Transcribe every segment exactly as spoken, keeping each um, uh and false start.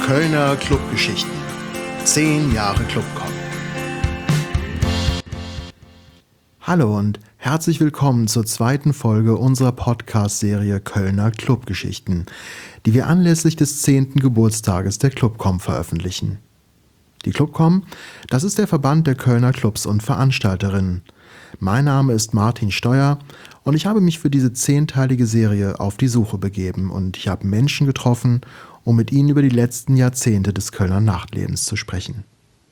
Kölner Clubgeschichten. Zehn Jahre Clubcom. Hallo und herzlich willkommen zur zweiten Folge unserer Podcast-Serie Kölner Clubgeschichten, die wir anlässlich des zehnten Geburtstages der Clubcom veröffentlichen. Die Clubcom, das ist der Verband der Kölner Clubs und Veranstalterinnen. Mein Name ist Martin Steuer und ich habe mich für diese zehnteilige Serie auf die Suche begeben und ich habe Menschen getroffen, um mit ihnen über die letzten Jahrzehnte des Kölner Nachtlebens zu sprechen.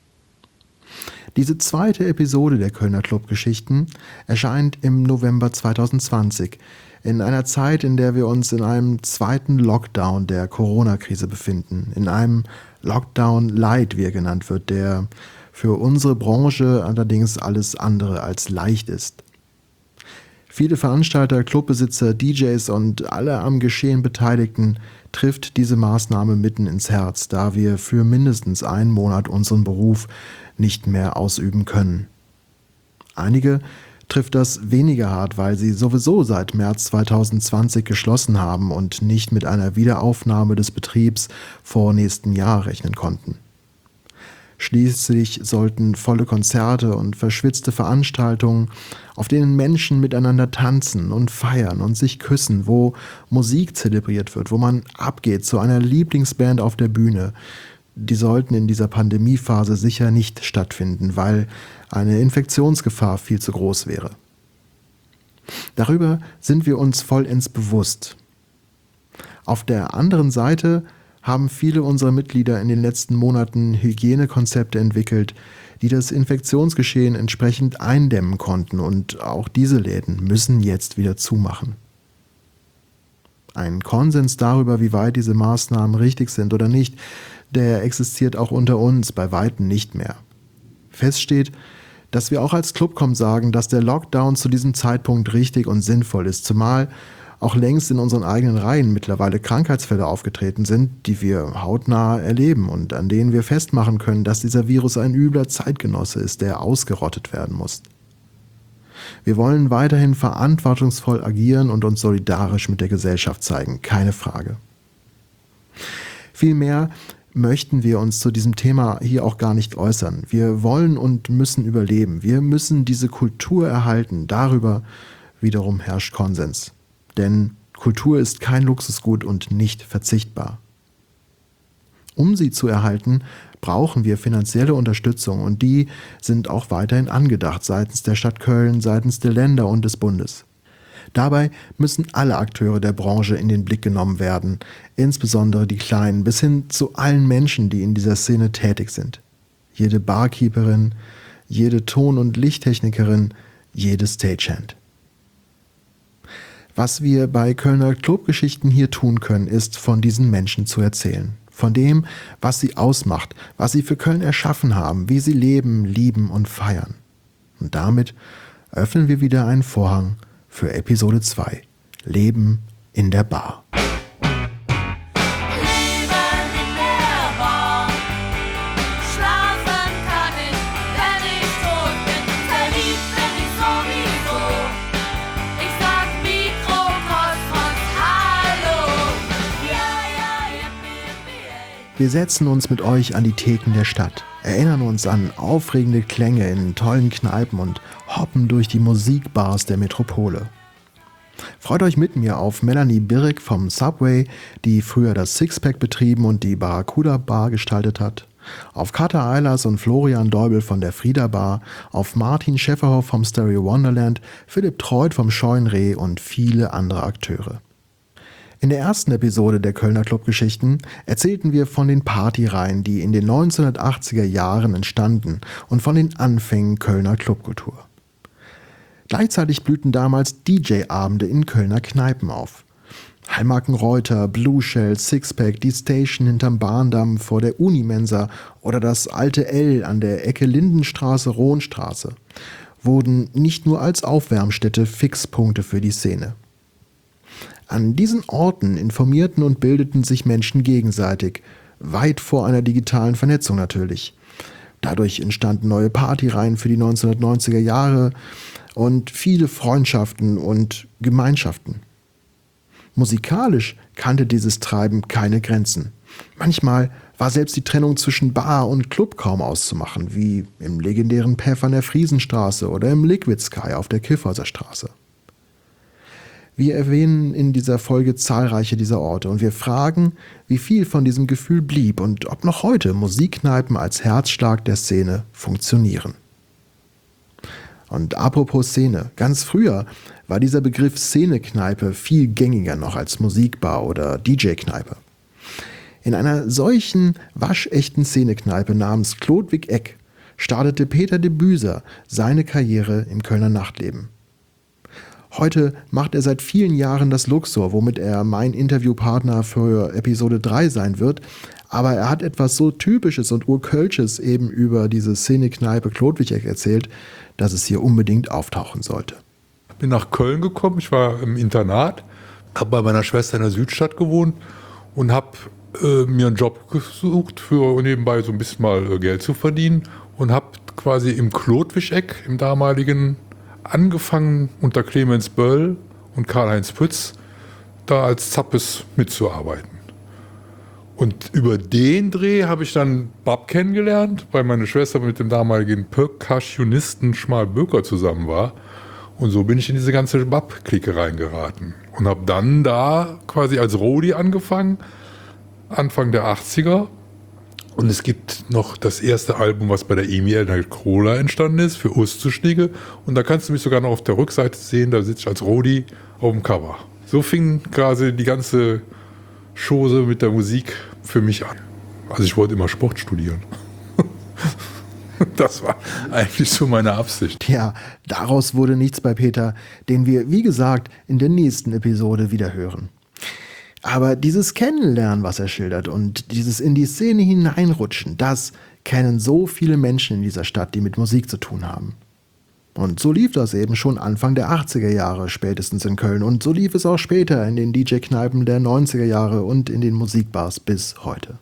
Diese zweite Episode der Kölner Clubgeschichten erscheint im November zweitausendzwanzig, in einer Zeit, in der wir uns in einem zweiten Lockdown der Corona-Krise befinden, in einem Lockdown Light, wie er genannt wird, der für unsere Branche allerdings alles andere als leicht ist. Viele Veranstalter, Clubbesitzer, D Js und alle am Geschehen Beteiligten trifft diese Maßnahme mitten ins Herz, da wir für mindestens einen Monat unseren Beruf nicht mehr ausüben können. Einige trifft das weniger hart, weil sie sowieso seit März zweitausendzwanzig geschlossen haben und nicht mit einer Wiederaufnahme des Betriebs vor nächsten Jahr rechnen konnten. Schließlich sollten volle Konzerte und verschwitzte Veranstaltungen, auf denen Menschen miteinander tanzen und feiern und sich küssen, wo Musik zelebriert wird, wo man abgeht zu einer Lieblingsband auf der Bühne, die sollten in dieser Pandemiephase sicher nicht stattfinden, weil eine Infektionsgefahr viel zu groß wäre. Darüber sind wir uns vollends bewusst. Auf der anderen Seite haben viele unserer Mitglieder in den letzten Monaten Hygienekonzepte entwickelt, die das Infektionsgeschehen entsprechend eindämmen konnten, und auch diese Läden müssen jetzt wieder zumachen. Ein Konsens darüber, wie weit diese Maßnahmen richtig sind oder nicht, der existiert auch unter uns bei Weitem nicht mehr. Fest steht, dass wir auch als Clubcom sagen, dass der Lockdown zu diesem Zeitpunkt richtig und sinnvoll ist, zumal auch längst in unseren eigenen Reihen mittlerweile Krankheitsfälle aufgetreten sind, die wir hautnah erleben und an denen wir festmachen können, dass dieser Virus ein übler Zeitgenosse ist, der ausgerottet werden muss. Wir wollen weiterhin verantwortungsvoll agieren und uns solidarisch mit der Gesellschaft zeigen, keine Frage. Vielmehr möchten wir uns zu diesem Thema hier auch gar nicht äußern. Wir wollen und müssen überleben. Wir müssen diese Kultur erhalten. Darüber wiederum herrscht Konsens. Denn Kultur ist kein Luxusgut und nicht verzichtbar. Um sie zu erhalten, brauchen wir finanzielle Unterstützung, und die sind auch weiterhin angedacht seitens der Stadt Köln, seitens der Länder und des Bundes. Dabei müssen alle Akteure der Branche in den Blick genommen werden, insbesondere die Kleinen, bis hin zu allen Menschen, die in dieser Szene tätig sind. Jede Barkeeperin, jede Ton- und Lichttechnikerin, jede Stagehand. Was wir bei Kölner Clubgeschichten hier tun können, ist, von diesen Menschen zu erzählen. Von dem, was sie ausmacht, was sie für Köln erschaffen haben, wie sie leben, lieben und feiern. Und damit öffnen wir wieder einen Vorhang für Episode zwei. Leben in der Bar. Wir setzen uns mit euch an die Theken der Stadt, erinnern uns an aufregende Klänge in tollen Kneipen und hoppen durch die Musikbars der Metropole. Freut euch mit mir auf Melanie Birrig vom Subway, die früher das Sixpack betrieben und die Barracuda Bar gestaltet hat, auf Kater Eilers und Florian Deubel von der Frieda Bar, auf Martin Schäferhoff vom Stereo Wonderland, Philipp Treut vom Scheuen Reh und viele andere Akteure. In der ersten Episode der Kölner Clubgeschichten erzählten wir von den Partyreihen, die in den neunzehnhundertachtziger Jahren entstanden, und von den Anfängen Kölner Clubkultur. Gleichzeitig blühten damals D J-Abende in Kölner Kneipen auf. Hallmarken Reuter, Blue Shell, Sixpack, die Station hinterm Bahndamm vor der Unimensa oder das alte L an der Ecke Lindenstraße-Rohnstraße wurden nicht nur als Aufwärmstätte Fixpunkte für die Szene. An diesen Orten informierten und bildeten sich Menschen gegenseitig, weit vor einer digitalen Vernetzung natürlich. Dadurch entstanden neue Partyreihen für die neunzehnhundertneunziger Jahre und viele Freundschaften und Gemeinschaften. Musikalisch kannte dieses Treiben keine Grenzen. Manchmal war selbst die Trennung zwischen Bar und Club kaum auszumachen, wie im legendären Paff an der Friesenstraße oder im Liquid Sky auf der Kyffhäuser Straße. Wir erwähnen in dieser Folge zahlreiche dieser Orte und wir fragen, wie viel von diesem Gefühl blieb und ob noch heute Musikkneipen als Herzschlag der Szene funktionieren. Und apropos Szene, ganz früher war dieser Begriff Szenekneipe viel gängiger noch als Musikbar oder D J-Kneipe. In einer solchen waschechten Szenekneipe namens Chlodwig Eck startete Peter de Büser seine Karriere im Kölner Nachtleben. Heute macht er seit vielen Jahren das Luxor, womit er mein Interviewpartner für Episode drei sein wird. Aber er hat etwas so Typisches und Urkölsches eben über diese Szenekneipe Chlodwig Eck erzählt, dass es hier unbedingt auftauchen sollte. Ich bin nach Köln gekommen, ich war im Internat, habe bei meiner Schwester in der Südstadt gewohnt und habe äh, mir einen Job gesucht, für nebenbei so ein bisschen mal äh, Geld zu verdienen und habe quasi im Chlodwig Eck, im damaligen, angefangen unter Clemens Böll und Karl-Heinz Pütz da als Zappes mitzuarbeiten. Und über den Dreh habe ich dann Bab kennengelernt, weil meine Schwester mit dem damaligen Percussionisten Schmal Böker zusammen war. Und so bin ich in diese ganze Bab-Clique reingeraten. Und habe dann da quasi als Roadie angefangen, Anfang der achtziger. Und es gibt noch das erste Album, was bei der E M I Nightcrawler entstanden ist, für Ustzuschnigge. Und da kannst du mich sogar noch auf der Rückseite sehen, da sitze ich als Roadie auf dem Cover. So fing quasi die ganze Chose mit der Musik für mich an. Also ich wollte immer Sport studieren. Das war eigentlich so meine Absicht. Ja, daraus wurde nichts bei Peter, den wir, wie gesagt, in der nächsten Episode wieder hören. Aber dieses Kennenlernen, was er schildert, und dieses in die Szene hineinrutschen, das kennen so viele Menschen in dieser Stadt, die mit Musik zu tun haben. Und so lief das eben schon Anfang der achtziger Jahre spätestens in Köln. Und so lief es auch später in den D J-Kneipen der neunziger Jahre und in den Musikbars bis heute.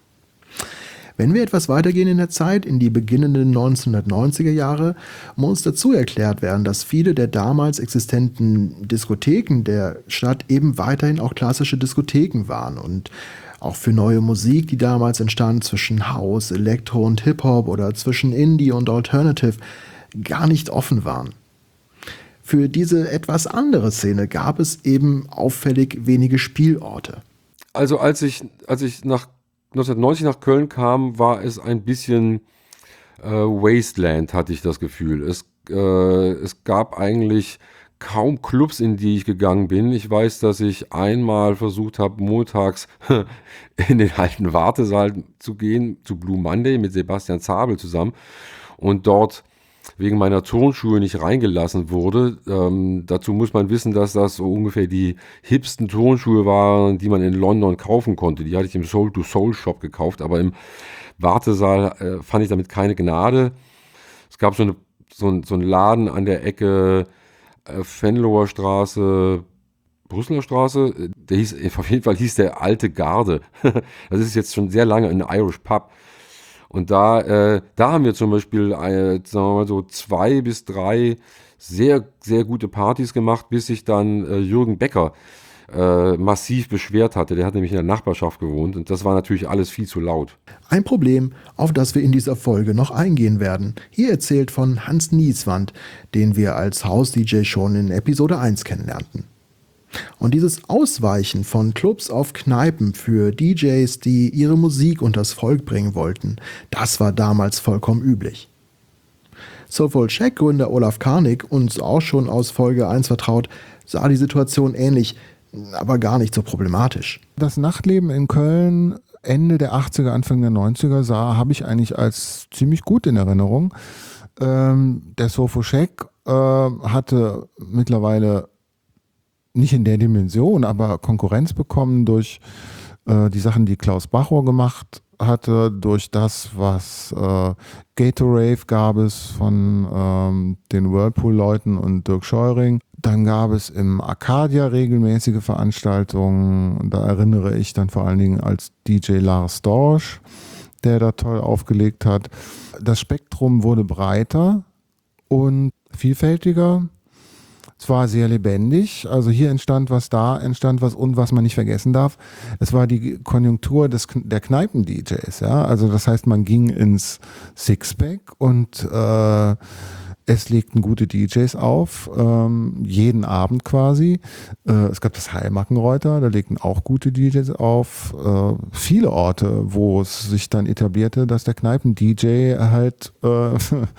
Wenn wir etwas weitergehen in der Zeit, in die beginnenden neunzehnhundertneunziger Jahre, muss dazu erklärt werden, dass viele der damals existenten Diskotheken der Stadt eben weiterhin auch klassische Diskotheken waren und auch für neue Musik, die damals entstand zwischen House, Elektro und Hip-Hop oder zwischen Indie und Alternative, gar nicht offen waren. Für diese etwas andere Szene gab es eben auffällig wenige Spielorte. Also als ich, als ich nach neunzehnhundertneunzig nach Köln kam, war es ein bisschen äh, Wasteland, hatte ich das Gefühl. Es, äh, es gab eigentlich kaum Clubs, in die ich gegangen bin. Ich weiß, dass ich einmal versucht habe, montags in den alten Wartesaal zu gehen, zu Blue Monday mit Sebastian Zabel zusammen und dort wegen meiner Turnschuhe nicht reingelassen wurde. Ähm, dazu muss man wissen, dass das so ungefähr die hipsten Turnschuhe waren, die man in London kaufen konnte. Die hatte ich im Soul-to-Soul-Shop gekauft, aber im Wartesaal äh, fand ich damit keine Gnade. Es gab so, eine, so, ein, so einen Laden an der Ecke äh, Venloer Straße, Brüsseler Straße. Der hieß, auf jeden Fall hieß der Alte Garde. Das ist jetzt schon sehr lange ein Irish Pub. Und da, äh, da haben wir zum Beispiel äh, sagen wir mal so zwei bis drei sehr, sehr gute Partys gemacht, bis sich dann äh, Jürgen Becker äh, massiv beschwert hatte. Der hat nämlich in der Nachbarschaft gewohnt und das war natürlich alles viel zu laut. Ein Problem, auf das wir in dieser Folge noch eingehen werden. Hier erzählt von Hans Nieswand, den wir als Haus-D J schon in Episode eins kennenlernten. Und dieses Ausweichen von Clubs auf Kneipen für D Js, die ihre Musik unters Volk bringen wollten, das war damals vollkommen üblich. Soulful Shack-Gründer Olaf Karnig, uns auch schon aus Folge eins vertraut, sah die Situation ähnlich, aber gar nicht so problematisch. Das Nachtleben in Köln Ende der achtziger, Anfang der neunziger sah, habe ich eigentlich als ziemlich gut in Erinnerung. Ähm, der Soulful Shack äh, hatte mittlerweile nicht in der Dimension, aber Konkurrenz bekommen durch äh, die Sachen, die Klaus Bachor gemacht hatte, durch das, was äh, Gatorave gab es von ähm, den Whirlpool-Leuten und Dirk Scheuring. Dann gab es im Arcadia regelmäßige Veranstaltungen. Da erinnere ich dann vor allen Dingen als D J Lars Dorsch, der da toll aufgelegt hat. Das Spektrum wurde breiter und vielfältiger. Es war sehr lebendig. Also hier entstand was, da entstand was und was man nicht vergessen darf. Es war die Konjunktur des, der Kneipen-D Js. Ja? Also das heißt, man ging ins Sixpack und äh, es legten gute D Js auf, ähm, jeden Abend quasi. Äh, es gab das Heilmackenreuter, da legten auch gute D Js auf. Äh, viele Orte, wo es sich dann etablierte, dass der Kneipen-D J halt äh,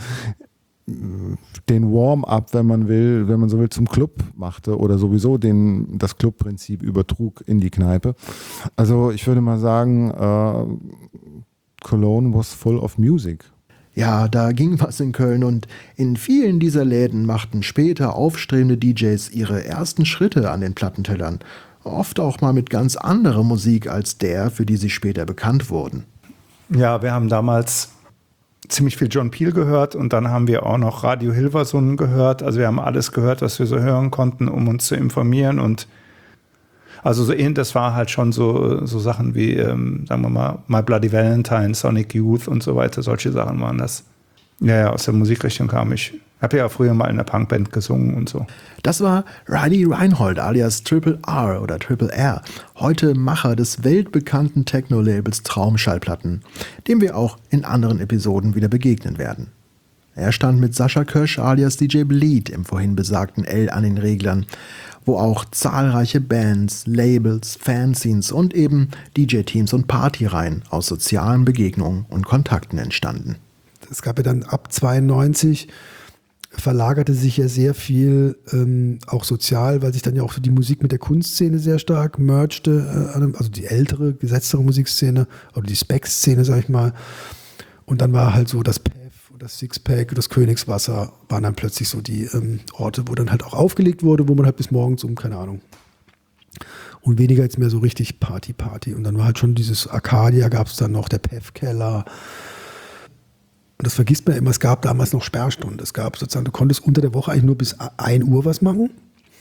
den Warm-up, wenn man will, wenn man so will, zum Club machte oder sowieso den, das Clubprinzip übertrug in die Kneipe. Also ich würde mal sagen, äh, Cologne was full of music. Ja, da ging was in Köln und in vielen dieser Läden machten später aufstrebende D Js ihre ersten Schritte an den Plattentellern. Oft auch mal mit ganz anderer Musik als der, für die sie später bekannt wurden. Ja, wir haben damals ziemlich viel John Peel gehört und dann haben wir auch noch Radio Hilversum gehört. Also wir haben alles gehört, was wir so hören konnten, um uns zu informieren. Und also so ähnlich, das war halt schon so, so Sachen wie, ähm, sagen wir mal, My Bloody Valentine, Sonic Youth und so weiter. Solche Sachen waren das. Ja, ja, aus der Musikrichtung kam ich. Ich habe ja früher mal in einer Punkband gesungen und so. Das war Riley Reinhold alias Triple R oder Triple R, heute Macher des weltbekannten Techno-Labels Traumschallplatten, dem wir auch in anderen Episoden wieder begegnen werden. Er stand mit Sascha Kösch alias D J Bleed im vorhin besagten L an den Reglern, wo auch zahlreiche Bands, Labels, Fanzines und eben D J-Teams und Partyreihen aus sozialen Begegnungen und Kontakten entstanden. Es gab ja dann ab zweiundneunzig verlagerte sich ja sehr viel ähm, auch sozial, weil sich dann ja auch die Musik mit der Kunstszene sehr stark mergte, äh, also die ältere, gesetztere Musikszene oder die Spec-Szene, sag ich mal. Und dann war halt so das P E F und das Sixpack und das Königswasser waren dann plötzlich so die ähm, Orte, wo dann halt auch aufgelegt wurde, wo man halt bis morgens um, keine Ahnung, und weniger jetzt mehr so richtig Party, Party. Und dann war halt schon dieses Arcadia, gab es dann noch, der P E F-Keller. Und das vergisst man immer, es gab damals noch Sperrstunden. Es gab sozusagen, du konntest unter der Woche eigentlich nur bis ein Uhr was machen.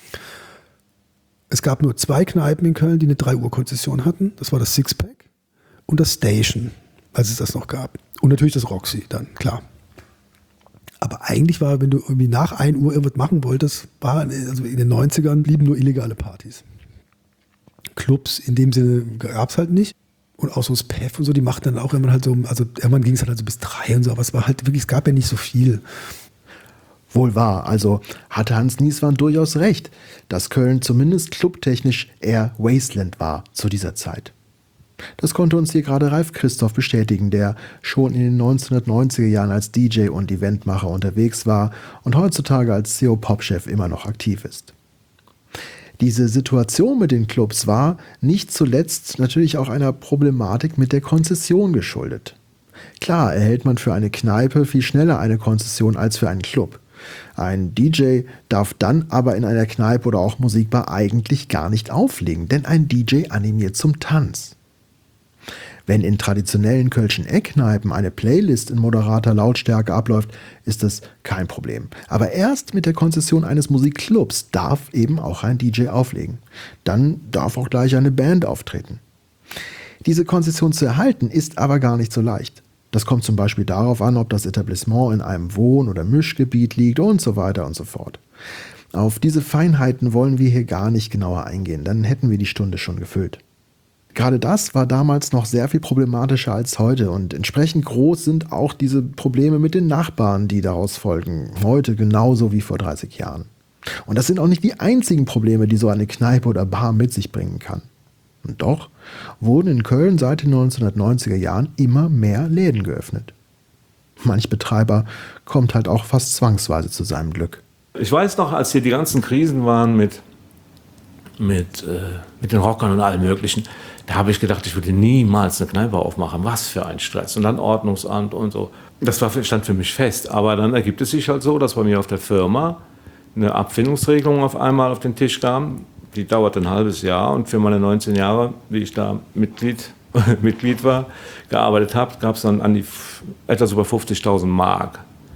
Es gab nur zwei Kneipen in Köln, die eine drei Uhr Konzession hatten. Das war das Sixpack und das Station, als es das noch gab. Und natürlich das Roxy dann, klar. Aber eigentlich war, wenn du irgendwie nach ein Uhr irgendwas machen wolltest, war, also in den neunzigern blieben nur illegale Partys. Clubs in dem Sinne gab es halt nicht. Und auch so das P E F und so, die machten dann auch immer halt so, also irgendwann ging es halt also bis drei und so, aber es war halt wirklich, es gab ja nicht so viel. Wohl wahr, also hatte Hans Nieswand durchaus recht, dass Köln zumindest clubtechnisch eher Wasteland war zu dieser Zeit. Das konnte uns hier gerade Ralf Christoph bestätigen, der schon in den neunzehnhundertneunziger Jahren als D J und Eventmacher unterwegs war und heutzutage als C O-Pop-Chef immer noch aktiv ist. Diese Situation mit den Clubs war nicht zuletzt natürlich auch einer Problematik mit der Konzession geschuldet. Klar erhält man für eine Kneipe viel schneller eine Konzession als für einen Club. Ein D J darf dann aber in einer Kneipe oder auch Musikbar eigentlich gar nicht auflegen, denn ein D J animiert zum Tanz. Wenn in traditionellen kölschen Eckkneipen eine Playlist in moderater Lautstärke abläuft, ist das kein Problem. Aber erst mit der Konzession eines Musikclubs darf eben auch ein D J auflegen. Dann darf auch gleich eine Band auftreten. Diese Konzession zu erhalten ist aber gar nicht so leicht. Das kommt zum Beispiel darauf an, ob das Etablissement in einem Wohn- oder Mischgebiet liegt und so weiter und so fort. Auf diese Feinheiten wollen wir hier gar nicht genauer eingehen, dann hätten wir die Stunde schon gefüllt. Gerade das war damals noch sehr viel problematischer als heute und entsprechend groß sind auch diese Probleme mit den Nachbarn, die daraus folgen, heute genauso wie vor dreißig Jahren. Und das sind auch nicht die einzigen Probleme, die so eine Kneipe oder Bar mit sich bringen kann. Und doch wurden in Köln seit den neunzehnhundertneunziger Jahren immer mehr Läden geöffnet. Manch Betreiber kommt halt auch fast zwangsweise zu seinem Glück. Ich weiß noch, als hier die ganzen Krisen waren mit, mit, äh, mit den Rockern und allem Möglichen, da habe ich gedacht, ich würde niemals eine Kneipe aufmachen. Was für ein Stress. Und dann Ordnungsamt und so. Das war, stand für mich fest. Aber dann ergibt es sich halt so, dass bei mir auf der Firma eine Abfindungsregelung auf einmal auf den Tisch kam. Die dauerte ein halbes Jahr. Und für meine neunzehn Jahre, wie ich da Mitglied, Mitglied war, gearbeitet habe, gab es dann an die etwas über fünfzigtausend Mark.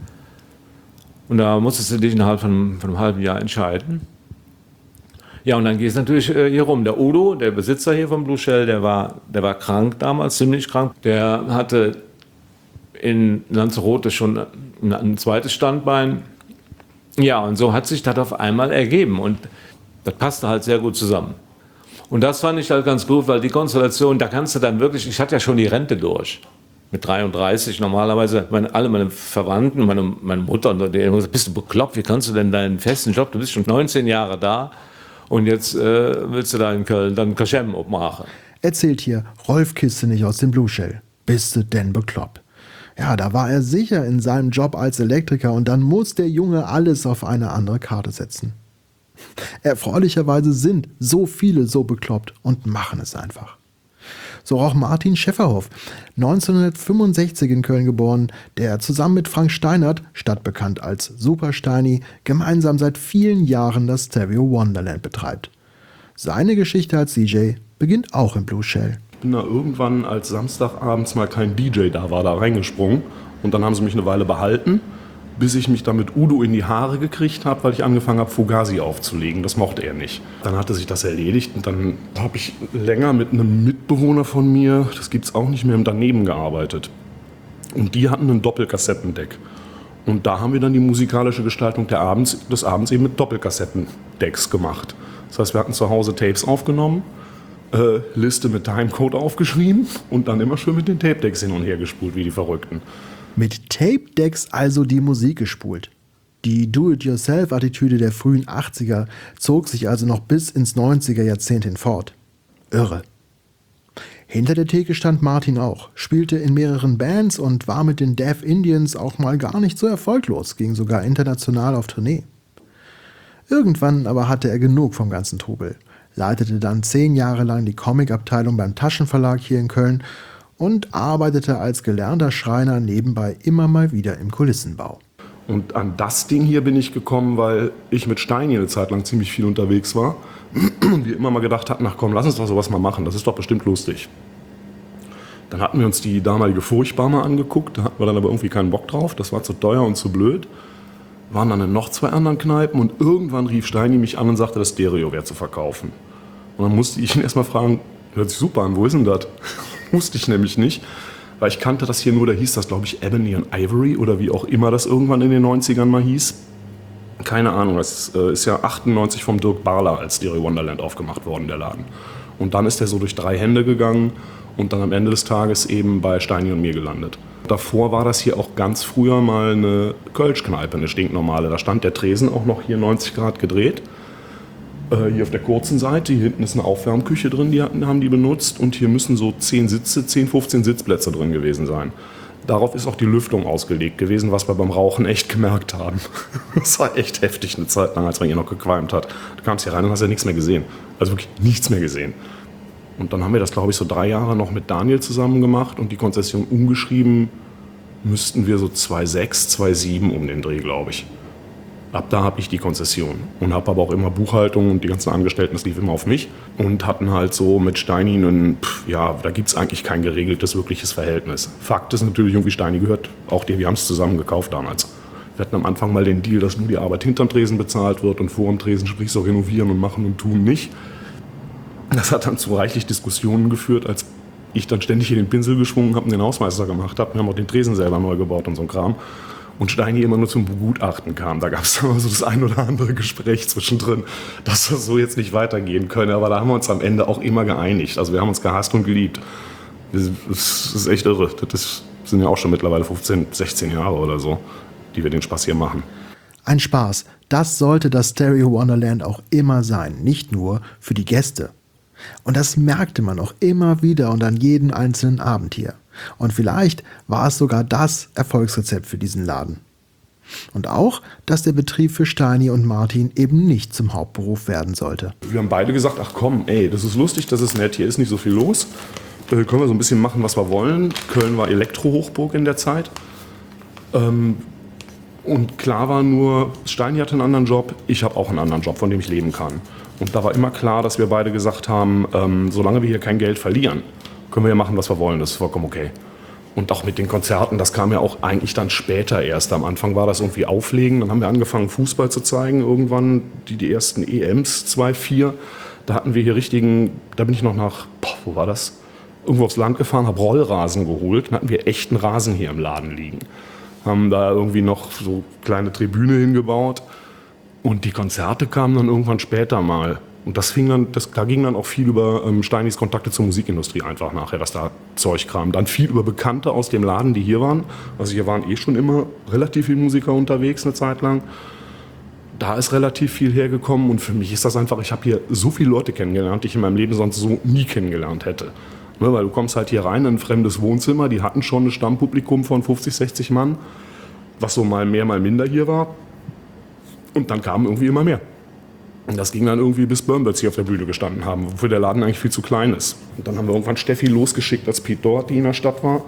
Und da musstest du dich innerhalb von, von einem halben Jahr entscheiden. Ja, und dann geht es natürlich äh, hier rum. Der Udo, der Besitzer hier vom Blue Shell, der war, der war krank damals, ziemlich krank. Der hatte in Lanzarote schon ein, ein zweites Standbein. Ja, und so hat sich das auf einmal ergeben und das passte halt sehr gut zusammen. Und das fand ich halt ganz gut, weil die Konstellation, da kannst du dann wirklich, ich hatte ja schon die Rente durch. Mit dreiunddreißig normalerweise, meine, alle meine Verwandten, meine, meine Mutter, und die haben gesagt, bist du bekloppt, wie kannst du denn deinen festen Job, du bist schon neunzehn Jahre da und jetzt äh, willst du da in Köln dann Kaschem machen. Erzählt hier Rolf Kissenich aus dem Blue Shell. Bist du denn bekloppt? Ja, da war er sicher in seinem Job als Elektriker und dann muss der Junge alles auf eine andere Karte setzen. Erfreulicherweise sind so viele so bekloppt und machen es einfach. So auch Martin Schäferhoff, neunzehnhundertfünfundsechzig in Köln geboren, der zusammen mit Frank Steinert, stadtbekannt als Super Steini, gemeinsam seit vielen Jahren das Stereo Wonderland betreibt. Seine Geschichte als D J beginnt auch im Blue Shell. Ich bin da irgendwann, als Samstagabends mal kein D J da war, da reingesprungen und dann haben sie mich eine Weile behalten, bis ich mich dann mit Udo in die Haare gekriegt habe, weil ich angefangen habe, Fugazi aufzulegen. Das mochte er nicht. Dann hatte sich das erledigt und dann habe ich länger mit einem Mitbewohner von mir, das gibt es auch nicht mehr, im Daneben gearbeitet. Und die hatten ein Doppelkassettendeck. Und da haben wir dann die musikalische Gestaltung der Abends, des Abends eben mit Doppelkassettendecks gemacht. Das heißt, wir hatten zu Hause Tapes aufgenommen, äh, Liste mit Timecode aufgeschrieben und dann immer schön mit den Tape-Decks hin und her gespult, wie die Verrückten. Mit Tape-Decks also die Musik gespult. Die Do-it-yourself-Attitüde der frühen achtziger zog sich also noch bis ins neunziger Jahrzehnt hin fort. Irre. Hinter der Theke stand Martin auch, spielte in mehreren Bands und war mit den Deaf Indians auch mal gar nicht so erfolglos, ging sogar international auf Tournee. Irgendwann aber hatte er genug vom ganzen Trubel, leitete dann zehn Jahre lang die Comic-Abteilung beim Taschenverlag hier in Köln und arbeitete als gelernter Schreiner nebenbei immer mal wieder im Kulissenbau. Und an das Ding hier bin ich gekommen, weil ich mit Steini eine Zeit lang ziemlich viel unterwegs war und wir immer mal gedacht hatten, ach komm, lass uns doch sowas mal machen, das ist doch bestimmt lustig. Dann hatten wir uns die damalige Furchtbar mal angeguckt, da hatten wir dann aber irgendwie keinen Bock drauf, das war zu teuer und zu blöd. Waren dann in noch zwei anderen Kneipen und irgendwann rief Steini mich an und sagte, das Stereo wäre zu verkaufen. Und dann musste ich ihn erstmal fragen, hört sich super an, wo ist denn das? Wusste ich nämlich nicht, weil ich kannte das hier nur, da hieß das, glaube ich, Ebony and Ivory oder wie auch immer das irgendwann in den neunzigern mal hieß. Keine Ahnung, das ist, äh, ist ja achtundneunzig vom Dirk Barler als Stereo Wonderland aufgemacht worden, der Laden. Und dann ist der so durch drei Hände gegangen und dann am Ende des Tages eben bei Steini und mir gelandet. Davor war das hier auch ganz früher mal eine Kölschkneipe, eine stinknormale. Da stand der Tresen auch noch hier neunzig Grad gedreht. Äh, hier auf der kurzen Seite, hier hinten ist eine Aufwärmküche drin, die hatten, haben die benutzt. Und hier müssen so zehn Sitze, zehn, fünfzehn Sitzplätze drin gewesen sein. Darauf ist auch die Lüftung ausgelegt gewesen, was wir beim Rauchen echt gemerkt haben. Das war echt heftig eine Zeit lang, als man hier noch gequalmt hat. Du kamst hier rein und hast ja nichts mehr gesehen. Also wirklich nichts mehr gesehen. Und dann haben wir das, glaube ich, so drei Jahre noch mit Daniel zusammen gemacht und die Konzession umgeschrieben müssten wir so zweitausendsechs, zweitausendsieben um den Dreh, glaube ich. Ab da habe ich die Konzession und habe aber auch immer Buchhaltung und die ganzen Angestellten, das lief immer auf mich und hatten halt so mit Steini einen, pff, ja, da gibt es eigentlich kein geregeltes, wirkliches Verhältnis. Fakt ist natürlich, irgendwie Steini gehört, auch die, wir haben es zusammen gekauft damals. Wir hatten am Anfang mal den Deal, dass nur die Arbeit hinterm Tresen bezahlt wird und vor dem Tresen, sprich so renovieren und machen und tun nicht. Das hat dann zu reichlich Diskussionen geführt, als ich dann ständig hier den Pinsel geschwungen habe und den Hausmeister gemacht habe. Wir haben auch den Tresen selber neu gebaut und so ein Kram. Und Steini immer nur zum Begutachten kam. Da gab es dann mal so das ein oder andere Gespräch zwischendrin, dass das so jetzt nicht weitergehen könne. Aber da haben wir uns am Ende auch immer geeinigt. Also wir haben uns gehasst und geliebt. Das ist echt irre. Das sind ja auch schon mittlerweile fünfzehn, sechzehn Jahre oder so, die wir den Spaß hier machen. Ein Spaß, das sollte das Stereo Wonderland auch immer sein, nicht nur für die Gäste. Und das merkte man auch immer wieder und an jedem einzelnen Abend hier. Und vielleicht war es sogar das Erfolgsrezept für diesen Laden. Und auch, dass der Betrieb für Steini und Martin eben nicht zum Hauptberuf werden sollte. Wir haben beide gesagt, ach komm, ey, das ist lustig, das ist nett, hier ist nicht so viel los. Äh, können wir so ein bisschen machen, was wir wollen. Köln war Elektrohochburg in der Zeit. Ähm, und klar war nur, Steini hatte einen anderen Job, ich habe auch einen anderen Job, von dem ich leben kann. Und da war immer klar, dass wir beide gesagt haben, ähm, solange wir hier kein Geld verlieren, können wir ja machen, was wir wollen, das ist vollkommen okay. Und auch mit den Konzerten, das kam ja auch eigentlich dann später erst. Am Anfang war das irgendwie Auflegen, dann haben wir angefangen Fußball zu zeigen, irgendwann die, die ersten E Ms, zwei, vier. Da hatten wir hier richtigen, da bin ich noch nach, boah, wo war das? Irgendwo aufs Land gefahren, habe Rollrasen geholt, dann hatten wir echten Rasen hier im Laden liegen. Haben da irgendwie noch so kleine Tribüne hingebaut. Und die Konzerte kamen dann irgendwann später mal. Und das fing dann, das, da ging dann auch viel über ähm, Steinis Kontakte zur Musikindustrie einfach nachher, dass da Zeug kam. Dann viel über Bekannte aus dem Laden, die hier waren. Also hier waren eh schon immer relativ viele Musiker unterwegs eine Zeit lang. Da ist relativ viel hergekommen und für mich ist das einfach, ich habe hier so viele Leute kennengelernt, die ich in meinem Leben sonst so nie kennengelernt hätte. Ne, weil du kommst halt hier rein in ein fremdes Wohnzimmer, die hatten schon ein Stammpublikum von fünfzig, sechzig Mann, was so mal mehr, mal minder hier war. Und dann kamen irgendwie immer mehr. Und das ging dann irgendwie bis Burnbirds hier auf der Bühne gestanden haben, wofür der Laden eigentlich viel zu klein ist. Und dann haben wir irgendwann Steffi losgeschickt, als Pete Doherty in der Stadt war.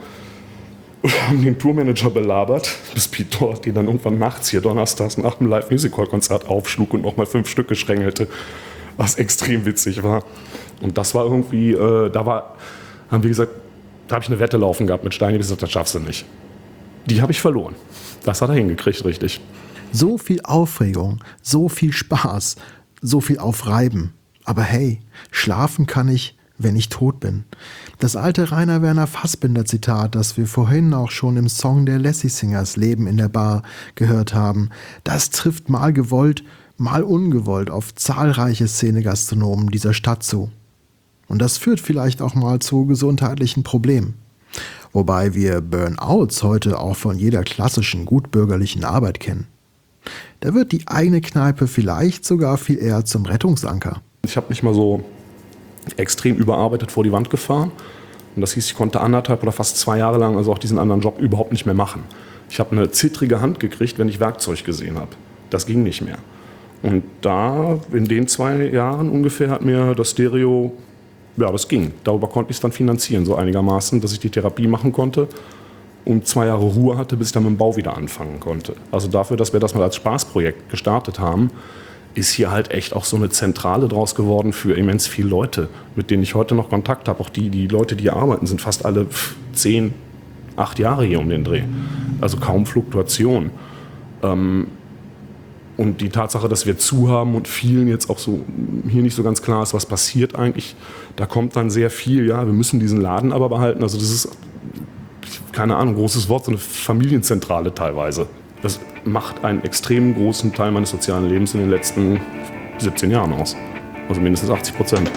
Und haben den Tourmanager belabert, bis Pete Doherty dann irgendwann nachts hier donnerstags nach dem Live-Music-Hall-Konzert aufschlug und nochmal fünf Stück geschrängelte, was extrem witzig war. Und das war irgendwie, äh, da war, haben wir gesagt, da habe ich eine Wette laufen gehabt mit Steini, die gesagt, das schaffst du nicht. Die habe ich verloren. Das hat er hingekriegt, richtig. So viel Aufregung, so viel Spaß, so viel Aufreiben. Aber hey, schlafen kann ich, wenn ich tot bin. Das alte Rainer Werner Fassbinder-Zitat, das wir vorhin auch schon im Song der Lassie Singers Leben in der Bar gehört haben, das trifft mal gewollt, mal ungewollt auf zahlreiche Szenegastronomen dieser Stadt zu. Und das führt vielleicht auch mal zu gesundheitlichen Problemen. Wobei wir Burnouts heute auch von jeder klassischen, gutbürgerlichen Arbeit kennen. Da wird die eigene Kneipe vielleicht sogar viel eher zum Rettungsanker. Ich habe mich mal so extrem überarbeitet vor die Wand gefahren. Und das hieß, ich konnte anderthalb oder fast zwei Jahre lang also auch diesen anderen Job überhaupt nicht mehr machen. Ich habe eine zittrige Hand gekriegt, wenn ich Werkzeug gesehen habe. Das ging nicht mehr. Und da, in den zwei Jahren ungefähr, hat mir das Stereo, ja, das ging. Darüber konnte ich es dann finanzieren, so einigermaßen, dass ich die Therapie machen konnte und zwei Jahre Ruhe hatte, bis ich dann mit dem Bau wieder anfangen konnte. Also dafür, dass wir das mal als Spaßprojekt gestartet haben, ist hier halt echt auch so eine Zentrale draus geworden für immens viele Leute, mit denen ich heute noch Kontakt habe. Auch die, die Leute, die hier arbeiten, sind fast alle zehn, acht Jahre hier um den Dreh. Also kaum Fluktuation. Ähm, und die Tatsache, dass wir zu haben und vielen jetzt auch so hier nicht so ganz klar ist, was passiert eigentlich, da kommt dann sehr viel, ja, wir müssen diesen Laden aber behalten. Also das ist, keine Ahnung, großes Wort, so eine Familienzentrale teilweise. Das macht einen extrem großen Teil meines sozialen Lebens in den letzten siebzehn Jahren aus. Also mindestens achtzig Prozent.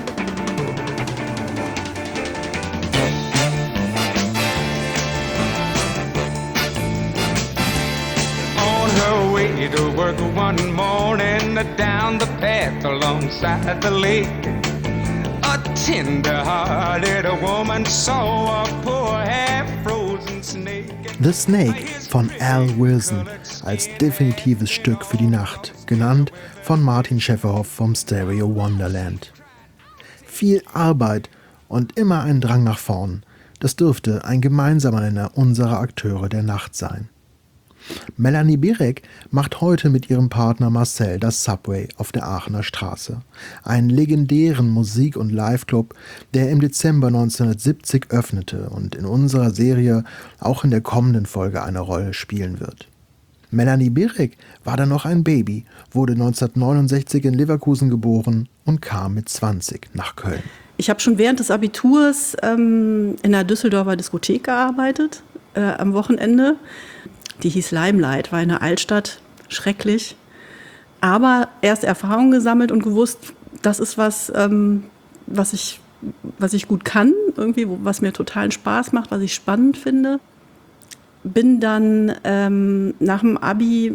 On her way to work one morning, down the path alongside the lake, a tender-hearted woman saw a poor half-frozen snake. The Snake von Al Wilson als definitives Stück für die Nacht, genannt von Martin Schäferhoff vom Stereo Wonderland. Viel Arbeit und immer ein Drang nach vorn, das dürfte ein gemeinsamer Nenner unserer Akteure der Nacht sein. Melanie Birek macht heute mit ihrem Partner Marcel das Subway auf der Aachener Straße. Einen legendären Musik- und Live-Club, der im Dezember neunzehnhundertsiebzig öffnete und in unserer Serie auch in der kommenden Folge eine Rolle spielen wird. Melanie Birek war dann noch ein Baby, wurde neunzehnhundertneunundsechzig in Leverkusen geboren und kam mit zwanzig nach Köln. Ich habe schon während des Abiturs ähm, in einer Düsseldorfer Diskothek gearbeitet, äh, am Wochenende. Die hieß Limelight, war in der Altstadt, schrecklich. Aber erst Erfahrung gesammelt und gewusst, das ist was, ähm, was ich, was ich gut kann, irgendwie, was mir totalen Spaß macht, was ich spannend finde. Bin dann ähm, nach dem Abi,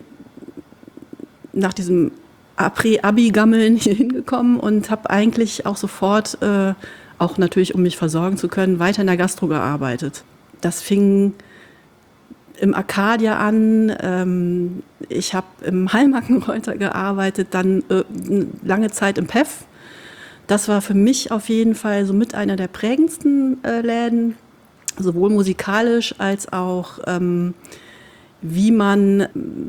nach diesem Prä-Abi-Gammeln hier hingekommen und habe eigentlich auch sofort, äh, auch natürlich um mich versorgen zu können, weiter in der Gastro gearbeitet. Das fing im Arcadia an, ähm, ich habe im Hallmarkenreuter gearbeitet, dann äh, lange Zeit im P E F. Das war für mich auf jeden Fall so mit einer der prägendsten äh, Läden, sowohl musikalisch als auch ähm, wie man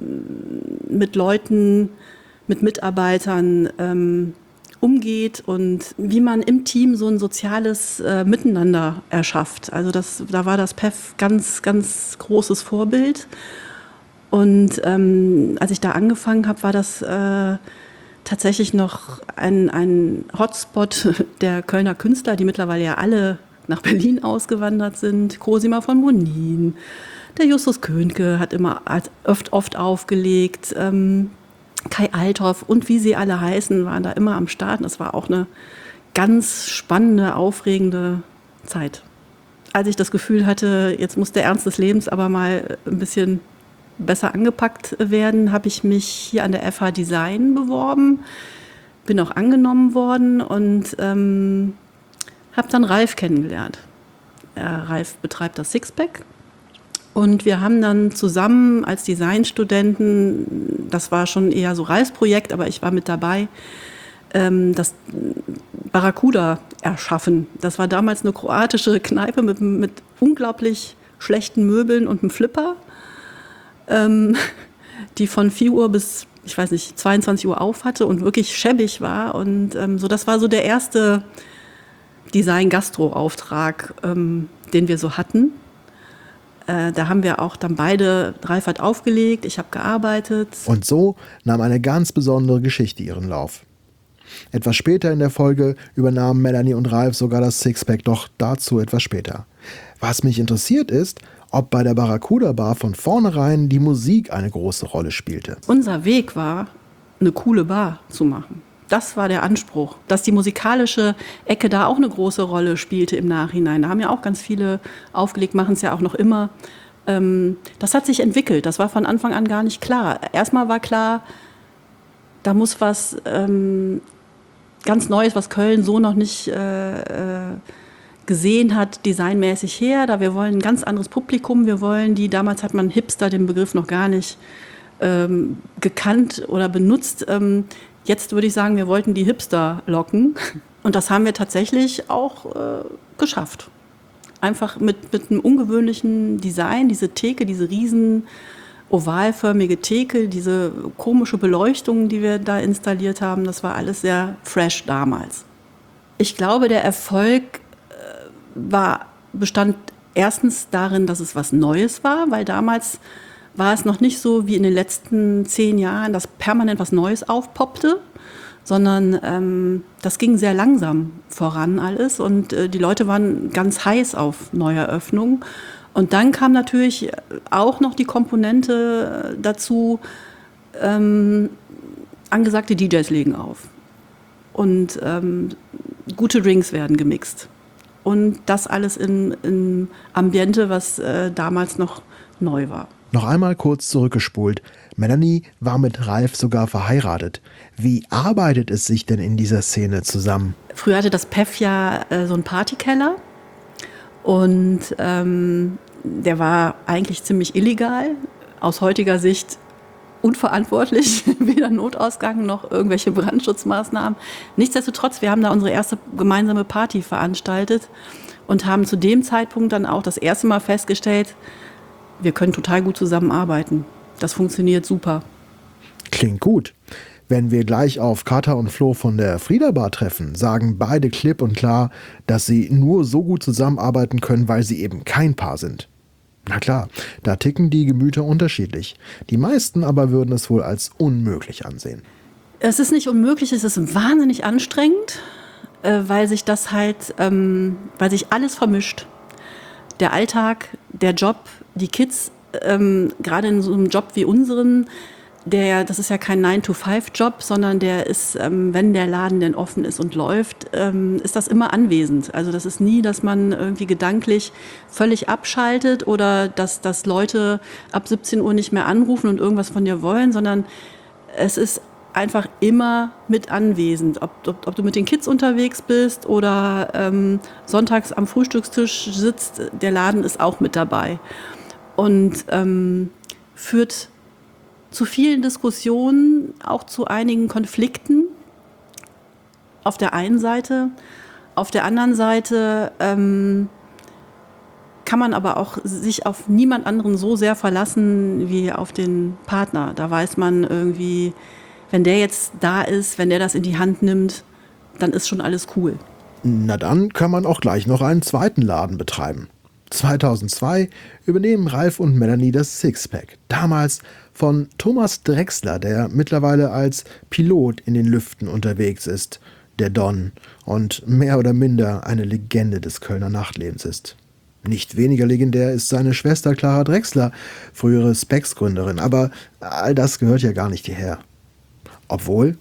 mit Leuten, mit Mitarbeitern ähm, umgeht und wie man im Team so ein soziales äh, Miteinander erschafft. Also das, da war das P E F ganz, ganz großes Vorbild. Und ähm, als ich da angefangen habe, war das äh, tatsächlich noch ein, ein Hotspot der Kölner Künstler, die mittlerweile ja alle nach Berlin ausgewandert sind. Cosima von Monin, der Justus Könke hat immer oft, oft aufgelegt. Ähm, Kai Althoff und wie sie alle heißen, waren da immer am Start. Das war auch eine ganz spannende, aufregende Zeit. Als ich das Gefühl hatte, jetzt muss der Ernst des Lebens aber mal ein bisschen besser angepackt werden, habe ich mich hier an der F H Design beworben, bin auch angenommen worden und ähm, habe dann Ralf kennengelernt. Ja, Ralf betreibt das Sixpack und wir haben dann zusammen als Designstudenten, das war schon eher so Ralfs Projekt, aber ich war mit dabei, ähm, das Barracuda erschaffen. Das war damals eine kroatische Kneipe mit, mit unglaublich schlechten Möbeln und einem Flipper, ähm, die von vier Uhr bis, ich weiß nicht, zweiundzwanzig Uhr auf hatte und wirklich schäbig war. Und ähm, so, das war so der erste Design-Gastro-Auftrag, ähm, den wir so hatten. Äh, da haben wir auch dann beide, Ralf hat aufgelegt, ich habe gearbeitet. Und so nahm eine ganz besondere Geschichte ihren Lauf. Etwas später in der Folge übernahmen Melanie und Ralf sogar das Sixpack, doch dazu etwas später. Was mich interessiert ist, ob bei der Barracuda Bar von vornherein die Musik eine große Rolle spielte. Unser Weg war, eine coole Bar zu machen. Das war der Anspruch, dass die musikalische Ecke da auch eine große Rolle spielte im Nachhinein. Da haben ja auch ganz viele aufgelegt, machen es ja auch noch immer. Ähm, das hat sich entwickelt, das war von Anfang an gar nicht klar. Erstmal war klar, da muss was ähm, ganz Neues, was Köln so noch nicht äh, äh, gesehen hat, designmäßig her. Da wir wollen ein ganz anderes Publikum. Wir wollen die, damals hat man Hipster den Begriff noch gar nicht ähm, gekannt oder benutzt. Ähm, jetzt würde ich sagen, wir wollten die Hipster locken. Und das haben wir tatsächlich auch äh, geschafft. Einfach mit, mit einem ungewöhnlichen Design, diese Theke, diese riesen ovalförmige Theke, diese komische Beleuchtung, die wir da installiert haben, das war alles sehr fresh damals. Ich glaube, der Erfolg äh, war, bestand erstens darin, dass es was Neues war, weil damals war es noch nicht so wie in den letzten zehn Jahren, dass permanent was Neues aufpoppte, sondern ähm, das ging sehr langsam voran alles und äh, die Leute waren ganz heiß auf Neueröffnungen. Und dann kam natürlich auch noch die Komponente dazu, ähm, angesagte D Js legen auf und ähm, gute Drinks werden gemixt. Und das alles in, in Ambiente, was äh, damals noch neu war. Noch einmal kurz zurückgespult. Melanie war mit Ralf sogar verheiratet. Wie arbeitet es sich denn in dieser Szene zusammen? Früher hatte das P E F ja äh, so einen Partykeller. Und ähm, der war eigentlich ziemlich illegal, aus heutiger Sicht unverantwortlich, weder Notausgang noch irgendwelche Brandschutzmaßnahmen. Nichtsdestotrotz, wir haben da unsere erste gemeinsame Party veranstaltet und haben zu dem Zeitpunkt dann auch das erste Mal festgestellt, wir können total gut zusammenarbeiten. Das funktioniert super. Klingt gut. Wenn wir gleich auf Kata und Flo von der Frieda Bar treffen, sagen beide klipp und klar, dass sie nur so gut zusammenarbeiten können, weil sie eben kein Paar sind. Na klar, da ticken die Gemüter unterschiedlich. Die meisten aber würden es wohl als unmöglich ansehen. Es ist nicht unmöglich, es ist wahnsinnig anstrengend, weil sich das halt, weil sich alles vermischt. Der Alltag, der Job, die Kids, gerade in so einem Job wie unseren, Der, das ist ja kein nine to five Job, sondern der ist, ähm, wenn der Laden denn offen ist und läuft, ähm, ist das immer anwesend. Also das ist nie, dass man irgendwie gedanklich völlig abschaltet oder dass, dass Leute ab siebzehn Uhr nicht mehr anrufen und irgendwas von dir wollen, sondern es ist einfach immer mit anwesend. Ob, ob, ob du mit den Kids unterwegs bist oder ähm, sonntags am Frühstückstisch sitzt, der Laden ist auch mit dabei. Und ähm, führt zu vielen Diskussionen, auch zu einigen Konflikten auf der einen Seite. Auf der anderen Seite ähm, kann man aber auch sich auf niemand anderen so sehr verlassen wie auf den Partner. Da weiß man irgendwie, wenn der jetzt da ist, wenn der das in die Hand nimmt, dann ist schon alles cool. Na dann kann man auch gleich noch einen zweiten Laden betreiben. zweitausendzwei übernehmen Ralf und Melanie das Sixpack. Damals von Thomas Drechsler, der mittlerweile als Pilot in den Lüften unterwegs ist, der Don, und mehr oder minder eine Legende des Kölner Nachtlebens ist. Nicht weniger legendär ist seine Schwester Clara Drechsler, frühere Spex-Gründerin, aber all das gehört ja gar nicht hierher. Obwohl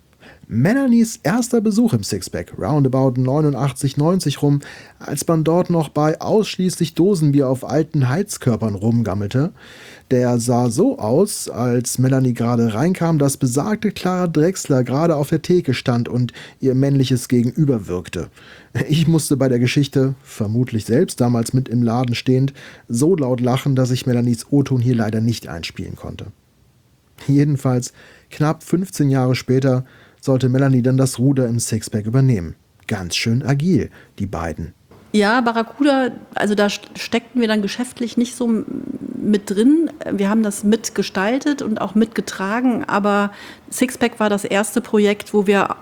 Melanies erster Besuch im Sixpack, roundabout neunundachtzig, neunzig rum, als man dort noch bei ausschließlich Dosenbier auf alten Heizkörpern rumgammelte, der sah so aus, als Melanie gerade reinkam, dass besagte Clara Drechsler gerade auf der Theke stand und ihr männliches Gegenüber wirkte. Ich musste bei der Geschichte, vermutlich selbst damals mit im Laden stehend, so laut lachen, dass ich Melanies O-Ton hier leider nicht einspielen konnte. Jedenfalls, knapp fünfzehn Jahre später, sollte Melanie dann das Ruder im Sixpack übernehmen. Ganz schön agil, die beiden. Ja, Barracuda, also da steckten wir dann geschäftlich nicht so mit drin. Wir haben das mitgestaltet und auch mitgetragen, aber Sixpack war das erste Projekt, wo wir,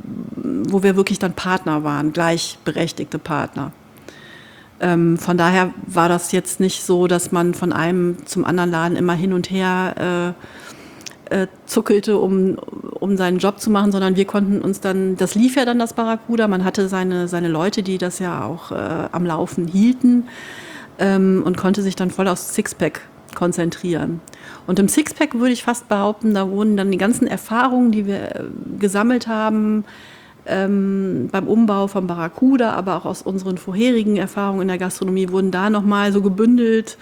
wo wir wirklich dann Partner waren, gleichberechtigte Partner. Ähm, von daher war das jetzt nicht so, dass man von einem zum anderen Laden immer hin und her äh, äh, zuckelte, um, um seinen Job zu machen, sondern wir konnten uns dann, das lief ja dann, das Barracuda, man hatte seine, seine Leute, die das ja auch äh, am Laufen hielten, ähm, und konnte sich dann voll aufs Sixpack konzentrieren. Und im Sixpack würde ich fast behaupten, da wurden dann die ganzen Erfahrungen, die wir äh, gesammelt haben, ähm, beim Umbau vom Barracuda, aber auch aus unseren vorherigen Erfahrungen in der Gastronomie, wurden da nochmal so gebündelt,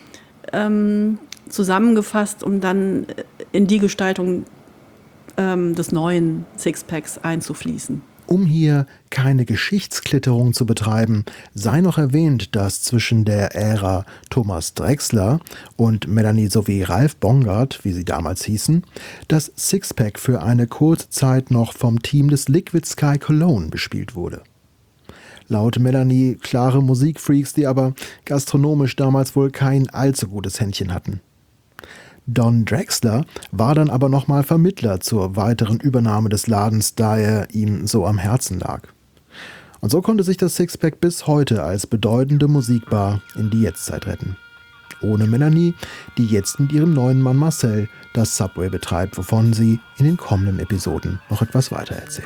ähm, zusammengefasst, um dann in die Gestaltung ähm, des neuen Sixpacks einzufließen. Um hier keine Geschichtsklitterung zu betreiben, sei noch erwähnt, dass zwischen der Ära Thomas Drechsler und Melanie sowie Ralf Bongard, wie sie damals hießen, das Sixpack für eine kurze Zeit noch vom Team des Liquid Sky Cologne bespielt wurde. Laut Melanie klare Musikfreaks, die aber gastronomisch damals wohl kein allzu gutes Händchen hatten. Don Drechsler war dann aber nochmal Vermittler zur weiteren Übernahme des Ladens, da er ihm so am Herzen lag. Und so konnte sich das Sixpack bis heute als bedeutende Musikbar in die Jetztzeit retten. Ohne Melanie, die jetzt mit ihrem neuen Mann Marcel das Subway betreibt, wovon sie in den kommenden Episoden noch etwas weiter erzählt.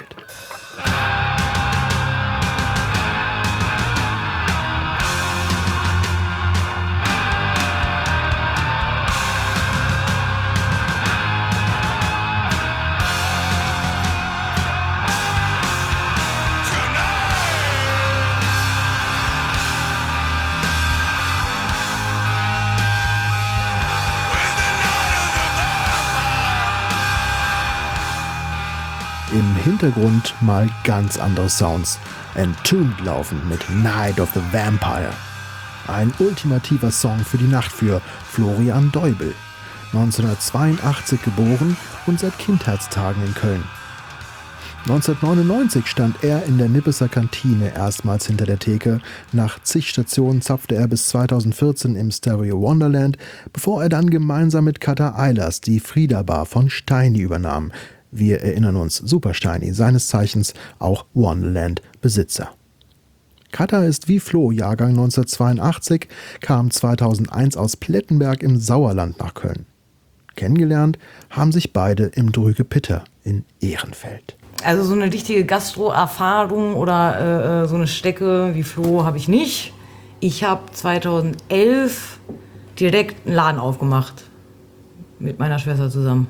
Im Hintergrund mal ganz andere Sounds. Entombed laufen mit Night of the Vampire. Ein ultimativer Song für die Nacht für Florian Deubel. neunzehnhundertzweiundachtzig geboren und seit Kindheitstagen in Köln. neunzehnhundertneunundneunzig stand er in der Nippeser Kantine erstmals hinter der Theke. Nach zig Stationen zapfte er bis zweitausendvierzehn im Stereo Wonderland, bevor er dann gemeinsam mit Kata Eilers die Frieda Bar von Steini übernahm. Wir erinnern uns, Super Steini, seines Zeichens auch Wonderland-Besitzer. Kata ist wie Flo, Jahrgang neunzehnhundertzweiundachtzig, kam zweitausendeins aus Plettenberg im Sauerland nach Köln. Kennengelernt haben sich beide im Drüge Pitter in Ehrenfeld. Also so eine richtige Gastro-Erfahrung oder äh, so eine Stecke wie Flo habe ich nicht. Ich habe zweitausendelf direkt einen Laden aufgemacht, mit meiner Schwester zusammen.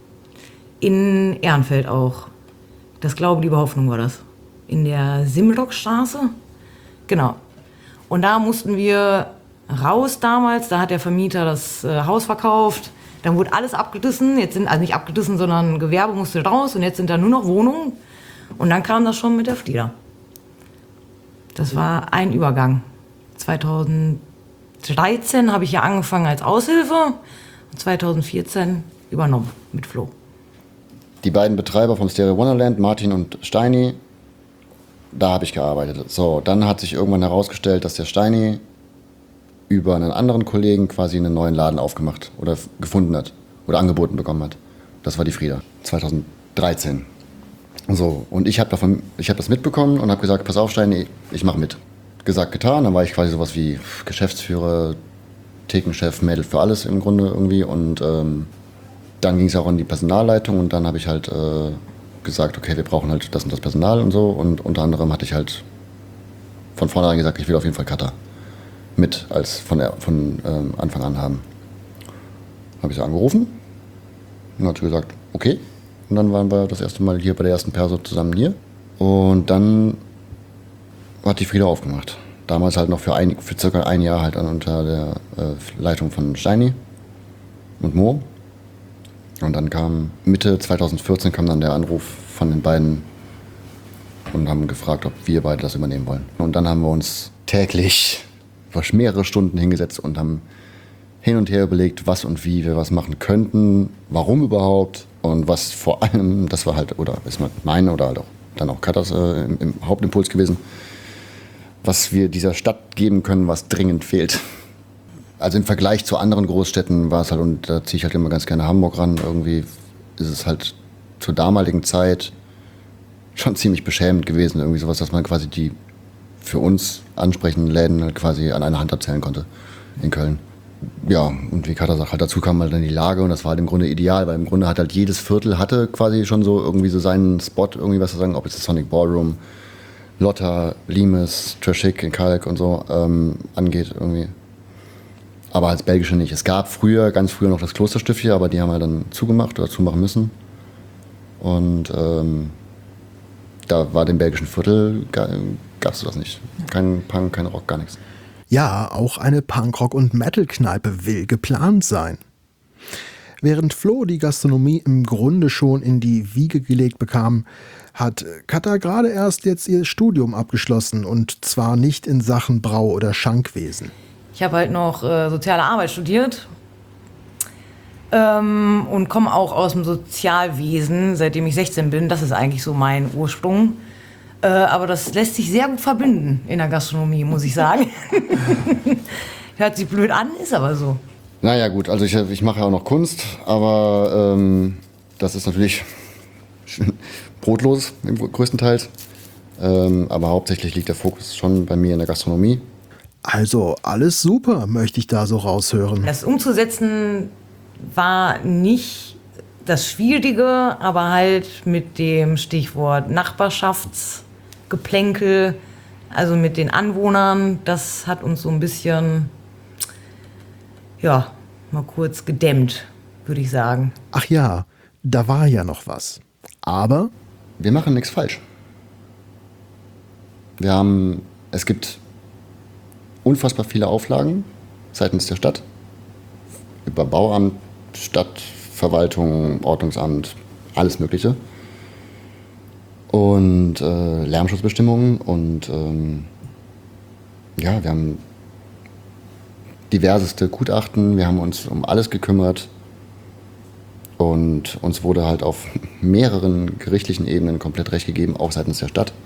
In Ehrenfeld auch. Das Glaube, Liebe, Hoffnung war das. In der Simlockstraße. Genau. Und da mussten wir raus damals. Da hat der Vermieter das äh, Haus verkauft. Dann wurde alles abgerissen. Jetzt sind, also nicht abgerissen, sondern Gewerbe musste raus. Und jetzt sind da nur noch Wohnungen. Und dann kam das schon mit der Frieda. Das war ein Übergang. zweitausenddreizehn habe ich ja angefangen als Aushilfe. Und zweitausendvierzehn übernommen mit Flo. Die beiden Betreiber vom Stereo Wonderland, Martin und Steini, da habe ich gearbeitet. So, dann hat sich irgendwann herausgestellt, dass der Steini über einen anderen Kollegen quasi einen neuen Laden aufgemacht oder f- gefunden hat oder angeboten bekommen hat. Das war die Frieda, zweitausenddreizehn. So, und ich habe davon, ich habe das mitbekommen und habe gesagt, pass auf Steini, ich mache mit. Gesagt, getan, dann war ich quasi sowas wie Geschäftsführer, Thekenchef, Mädel für alles im Grunde irgendwie und ähm, dann ging es auch an die Personalleitung und dann habe ich halt äh, gesagt, okay, wir brauchen halt das und das Personal und so. Und unter anderem hatte ich halt von vornherein gesagt, ich will auf jeden Fall Kata mit als von, von ähm, Anfang an haben. Habe ich sie angerufen und hat gesagt, okay, Und dann waren wir das erste Mal hier bei der ersten Perso zusammen hier. Und dann hat die Frieda aufgemacht. Damals halt noch für, ein, für circa ein Jahr halt dann unter der äh, Leitung von Steini und Mo. Und dann kam Mitte zweitausendvierzehn kam dann der Anruf von den beiden und haben gefragt, ob wir beide das übernehmen wollen. Und dann haben wir uns täglich mehrere Stunden hingesetzt und haben hin und her überlegt, was und wie wir was machen könnten, warum überhaupt und was vor allem, das war halt, oder ist mein oder halt auch dann auch Katas äh, im, im Hauptimpuls gewesen, was wir dieser Stadt geben können, was dringend fehlt. Also im Vergleich zu anderen Großstädten war es halt, und da ziehe ich halt immer ganz gerne Hamburg ran, irgendwie ist es halt zur damaligen Zeit schon ziemlich beschämend gewesen, irgendwie sowas, dass man quasi die für uns ansprechenden Läden halt quasi an einer Hand abzählen konnte in Köln. Ja, und wie Kata sagt, halt dazu kam halt dann die Lage und das war halt im Grunde ideal, weil im Grunde hat halt jedes Viertel hatte quasi schon so irgendwie so seinen Spot, irgendwie was zu sagen, ob jetzt das Sonic Ballroom, Lotta, Limes, Trashik in Kalk und so ähm, angeht irgendwie. Aber als Belgische nicht. Es gab früher, ganz früher noch das Klosterstift hier, aber die haben halt dann zugemacht oder zumachen müssen. Und ähm, da war dem belgischen Viertel, gab es das nicht. Kein Punk, kein Rock, gar nichts. Ja, auch eine Punkrock- und Metal-Kneipe will geplant sein. Während Flo die Gastronomie im Grunde schon in die Wiege gelegt bekam, hat Kata gerade erst jetzt ihr Studium abgeschlossen und zwar nicht in Sachen Brau- oder Schankwesen. Ich habe halt noch äh, soziale Arbeit studiert ähm, und komme auch aus dem Sozialwesen, seitdem ich sechzehn bin. Das ist eigentlich so mein Ursprung. Äh, aber das lässt sich sehr gut verbinden in der Gastronomie, muss ich sagen. Hört sich blöd an, ist aber so. Naja gut, also ich, ich mache ja auch noch Kunst, aber ähm, das ist natürlich brotlos größtenteils. Ähm, aber hauptsächlich liegt der Fokus schon bei mir in der Gastronomie. Also alles super, möchte ich da so raushören. Das umzusetzen war nicht das Schwierige, aber halt mit dem Stichwort Nachbarschaftsgeplänkel, also mit den Anwohnern, das hat uns so ein bisschen, ja, mal kurz gedämmt, würde ich sagen. Ach ja, da war ja noch was. Aber wir machen nichts falsch. Wir haben, es gibt unfassbar viele Auflagen seitens der Stadt. Über Bauamt, Stadtverwaltung, Ordnungsamt, alles Mögliche. Und äh, Lärmschutzbestimmungen und ähm, ja, wir haben diverseste Gutachten, wir haben uns um alles gekümmert und uns wurde halt auf mehreren gerichtlichen Ebenen komplett recht gegeben, auch seitens der Stadt.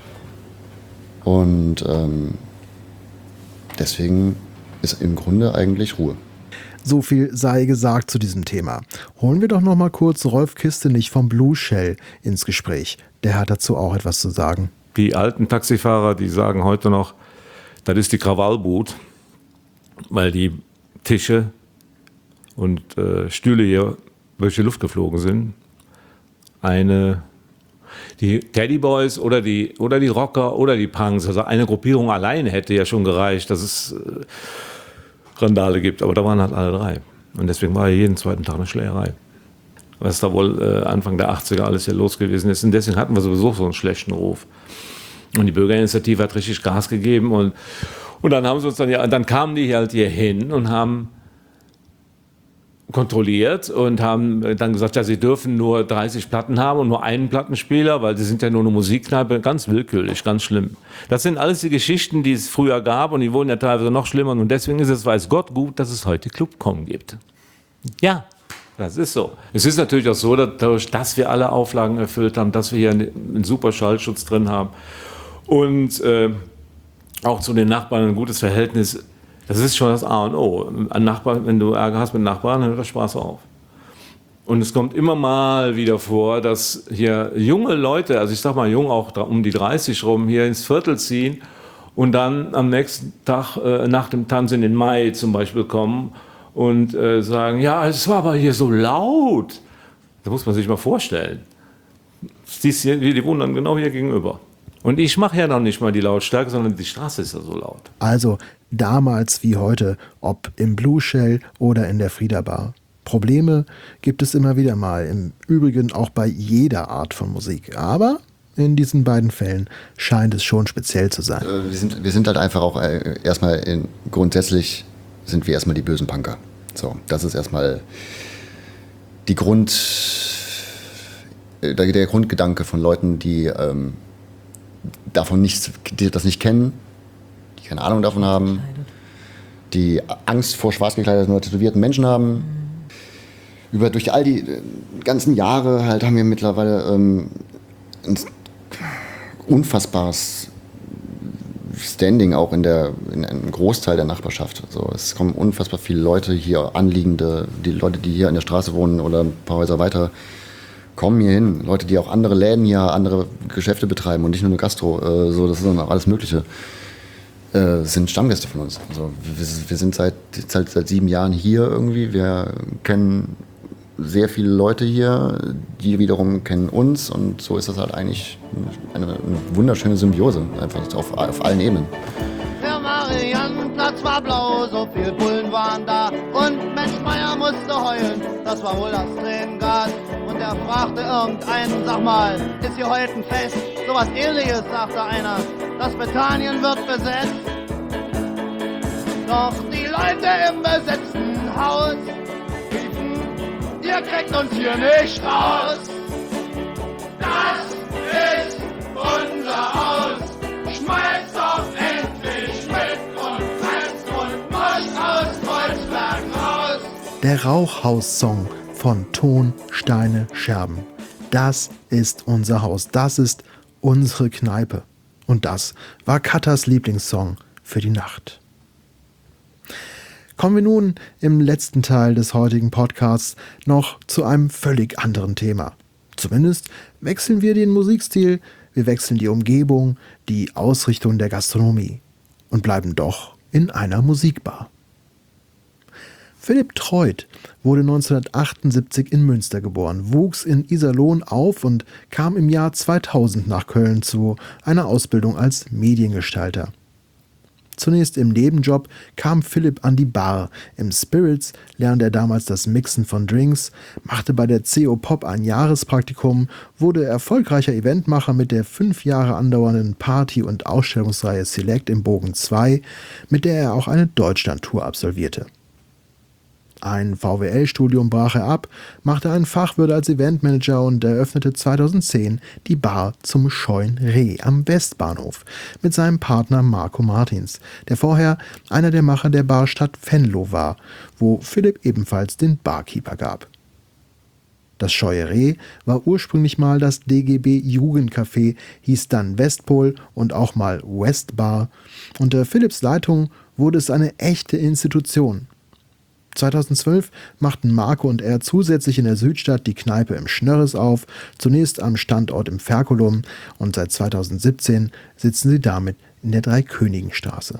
Und ähm, deswegen ist im Grunde eigentlich Ruhe. So viel sei gesagt zu diesem Thema. Holen wir doch noch mal kurz Rolf Kistenich vom Blue Shell ins Gespräch. Der hat dazu auch etwas zu sagen. Die alten Taxifahrer, die sagen heute noch, das ist die Krawallbut, weil die Tische und äh, Stühle hier durch die Luft geflogen sind. Eine, die Teddy Boys oder die, oder die Rocker oder die Punks, also eine Gruppierung alleine hätte ja schon gereicht, dass es äh, Randale gibt, aber da waren halt alle drei. Und deswegen war ja jeden zweiten Tag eine Schlägerei. Was da wohl äh, Anfang der achtziger alles hier los gewesen ist. Und deswegen hatten wir sowieso so einen schlechten Ruf. Und die Bürgerinitiative hat richtig Gas gegeben. Und, und dann haben sie uns dann, ja, dann kamen die halt hier hin und haben kontrolliert und haben dann gesagt, ja, sie dürfen nur dreißig Platten haben und nur einen Plattenspieler, weil sie sind ja nur eine Musikkneipe, ganz willkürlich, ganz schlimm. Das sind alles die Geschichten, die es früher gab und die wurden ja teilweise noch schlimmer und deswegen ist es, weiß Gott gut, dass es heute Clubcom gibt. Ja, das ist so. Es ist natürlich auch so, dadurch, dass wir alle Auflagen erfüllt haben, dass wir hier einen super Schallschutz drin haben und äh, auch zu den Nachbarn ein gutes Verhältnis. Das ist schon das A und O. Ein Nachbar, wenn du Ärger hast mit Nachbarn, dann hört der Spaß auf. Und es kommt immer mal wieder vor, dass hier junge Leute, also ich sag mal jung, auch um die dreißig rum, hier ins Viertel ziehen und dann am nächsten Tag äh, nach dem Tanz in den Mai zum Beispiel kommen und äh, sagen, ja, es war aber hier so laut. Das muss man sich mal vorstellen. Die, die wohnen dann genau hier gegenüber. Und ich mache ja noch nicht mal die Lautstärke, sondern die Straße ist ja so laut. Also damals wie heute, ob im Blue Shell oder in der Frieda Bar. Probleme gibt es immer wieder mal, im Übrigen auch bei jeder Art von Musik. Aber in diesen beiden Fällen scheint es schon speziell zu sein. Äh, wir, sind, wir sind halt einfach auch äh, erstmal in, grundsätzlich sind wir erstmal die bösen Punker. So, das ist erstmal die Grund, äh, der, der Grundgedanke von Leuten, die ähm, davon nichts, die das nicht kennen, die keine Ahnung davon haben, die Angst vor schwarz gekleideten oder tätowierten Menschen haben. Über, durch all die ganzen Jahre halt haben wir mittlerweile ähm, ein unfassbares Standing auch in, der, in einem Großteil der Nachbarschaft. Also es kommen unfassbar viele Leute hier, Anliegende, die Leute, die hier an der Straße wohnen oder ein paar Häuser weiter, kommen hier hin. Leute, die auch andere Läden hier, andere Geschäfte betreiben und nicht nur eine Gastro. Äh, so, das ist dann auch alles Mögliche. Äh, sind Stammgäste von uns. Also wir, wir sind seit, seit, seit sieben Jahren hier irgendwie. Wir kennen sehr viele Leute hier, die wiederum kennen uns und so ist das halt eigentlich eine, eine wunderschöne Symbiose, einfach auf, auf allen Ebenen. Der Mariannenplatz war blau, so viel Bullen waren da und Mensch Meier musste heulen, das war wohl das Tränengas. Und er fragte irgendeinen, sag mal, ist hier heute ein Fest? Sowas Ähnliches, sagte einer, das Bethanien wird besetzt. Doch die Leute im besetzten Haus riefen, ihr kriegt uns hier nicht raus. Das ist unser Haus. Schmeißt doch endlich mit und presst und moscht aus Kreuzberg raus. Der Rauchhaus-Song von Ton, Steine, Scherben. Das ist unser Haus. Das ist unsere Kneipe. Und das war Kattas Lieblingssong für die Nacht. Kommen wir nun im letzten Teil des heutigen Podcasts noch zu einem völlig anderen Thema. Zumindest wechseln wir den Musikstil, wir wechseln die Umgebung, die Ausrichtung der Gastronomie und bleiben doch in einer Musikbar. Philipp Treut wurde neunzehnhundertachtundsiebzig in Münster geboren, wuchs in Iserlohn auf und kam im Jahr zweitausend nach Köln zu einer Ausbildung als Mediengestalter. Zunächst im Nebenjob kam Philipp an die Bar. Im Spirits lernte er damals das Mixen von Drinks, machte bei der C O Pop ein Jahrespraktikum, wurde erfolgreicher Eventmacher mit der fünf Jahre andauernden Party- und Ausstellungsreihe Select im Bogen zwei, mit der er auch eine Deutschlandtour absolvierte. Ein V W L-Studium brach er ab, machte einen Fachwirt als Eventmanager und eröffnete zweitausendzehn die Bar zum Scheuen Reh am Westbahnhof mit seinem Partner Marco Martins, der vorher einer der Macher der Bar Stadt Venlo war, wo Philipp ebenfalls den Barkeeper gab. Das Scheue Reh war ursprünglich mal das D G B Jugendcafé, hieß dann Westpol und auch mal Westbar. Unter Philipps Leitung wurde es eine echte Institution. zweitausendzwölf machten Marco und er zusätzlich in der Südstadt die Kneipe im Schnörres auf, zunächst am Standort im Ferkulum und seit zweitausendsiebzehn sitzen sie damit in der Dreikönigenstraße.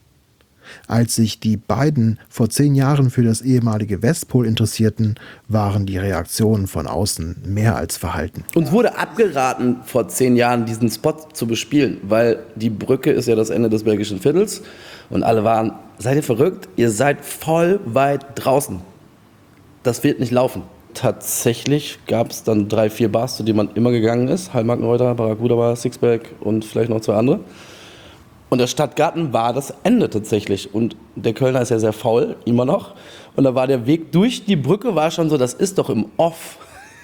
Als sich die beiden vor zehn Jahren für das ehemalige Westpol interessierten, waren die Reaktionen von außen mehr als verhalten. Uns wurde abgeraten, vor zehn Jahren diesen Spot zu bespielen, weil die Brücke ist ja das Ende des belgischen Viertels und alle waren, seid ihr verrückt? Ihr seid voll weit draußen. Das wird nicht laufen. Tatsächlich gab es dann drei, vier Bars, zu denen man immer gegangen ist. Hallmarkenreuter, Barracuda Bar, Sixpack und vielleicht noch zwei andere. Und der Stadtgarten war das Ende tatsächlich. Und der Kölner ist ja sehr faul, immer noch. Und da war der Weg durch die Brücke, war schon so, das ist doch im Off.